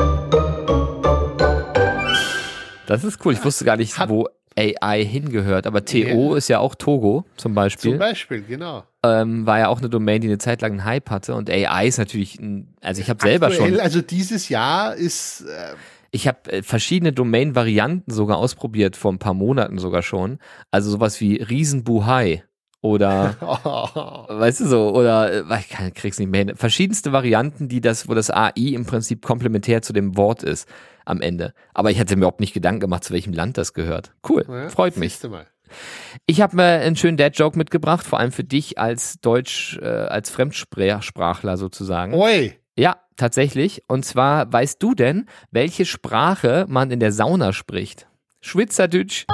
Das ist cool. Ich wusste gar nicht, wo A I hingehört. Aber T O yeah. ist ja auch Togo zum Beispiel. Zum Beispiel, genau. Ähm, war ja auch eine Domain, die eine Zeit lang einen Hype hatte. Und A I ist natürlich, ein, also ich habe selber schon. Also dieses Jahr ist... Äh, Ich habe äh, verschiedene Domain-Varianten sogar ausprobiert, vor ein paar Monaten sogar schon. Also sowas wie Riesenbuhai. Oder, oh. weißt du so, oder, ich kann, krieg's nicht mehr hin. Verschiedenste Varianten, die das, wo das A I im Prinzip komplementär zu dem Wort ist am Ende. Aber ich hatte mir überhaupt nicht Gedanken gemacht, zu welchem Land das gehört. Cool, ja, freut mich. Mal. Ich habe mir einen schönen Dad-Joke mitgebracht, vor allem für dich als Deutsch, äh, als Fremdsprachler sozusagen. Oi! Ja, tatsächlich. Und zwar, weißt du denn, welche Sprache man in der Sauna spricht? Schweizerdeutsch.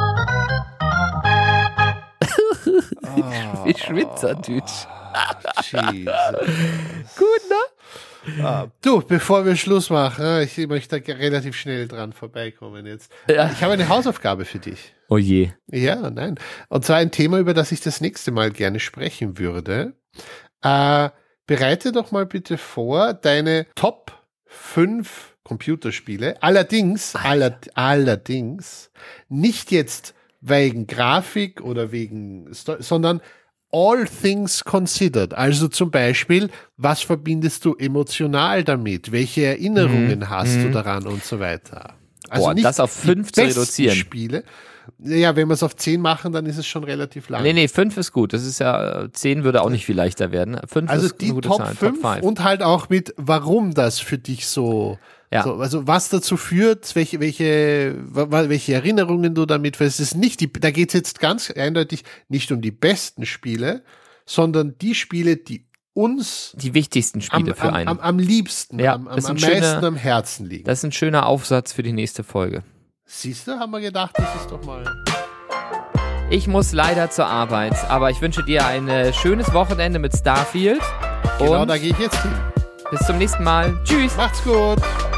Oh, Wie Schweizerdeutsch. Jesus. Gut, ne? Ah, du, bevor wir Schluss machen, ich möchte da relativ schnell dran vorbeikommen jetzt. Ja. Ich habe eine Hausaufgabe für dich. Oh je. Ja, nein. Und zwar ein Thema, über das ich das nächste Mal gerne sprechen würde. Äh, bereite doch mal bitte vor, deine Top fünf Computerspiele, allerdings, aller, allerdings, nicht jetzt wegen Grafik oder wegen, sondern all things considered. Also zum Beispiel, was verbindest du emotional damit? Welche Erinnerungen mhm. hast mhm. du daran und so weiter? Also Boah, nicht das auf fünf zu reduzieren. Spiele. Ja, wenn wir es auf zehn machen, dann ist es schon relativ lang. Nee, nee, fünf ist gut. Das ist ja, zehn würde auch nicht viel leichter werden. Fünf also ist die eine gute Top Zahl. fünf Top fünf. Und halt auch mit, warum das für dich so, ja. so also was dazu führt, welche, welche, welche Erinnerungen du damit, weil es ist nicht die, da geht es jetzt ganz eindeutig nicht um die besten Spiele, sondern die Spiele, die uns die wichtigsten Spiele am, für am, einen. Am, am liebsten, ja, am, am, am schöne, meisten am Herzen liegen. Das ist ein schöner Aufsatz für die nächste Folge. Siehst du, haben wir gedacht, das ist doch mal... Ich muss leider zur Arbeit, aber ich wünsche dir ein äh, schönes Wochenende mit Starfield. Genau, und da gehe ich jetzt hin. Bis zum nächsten Mal. Tschüss. Macht's gut.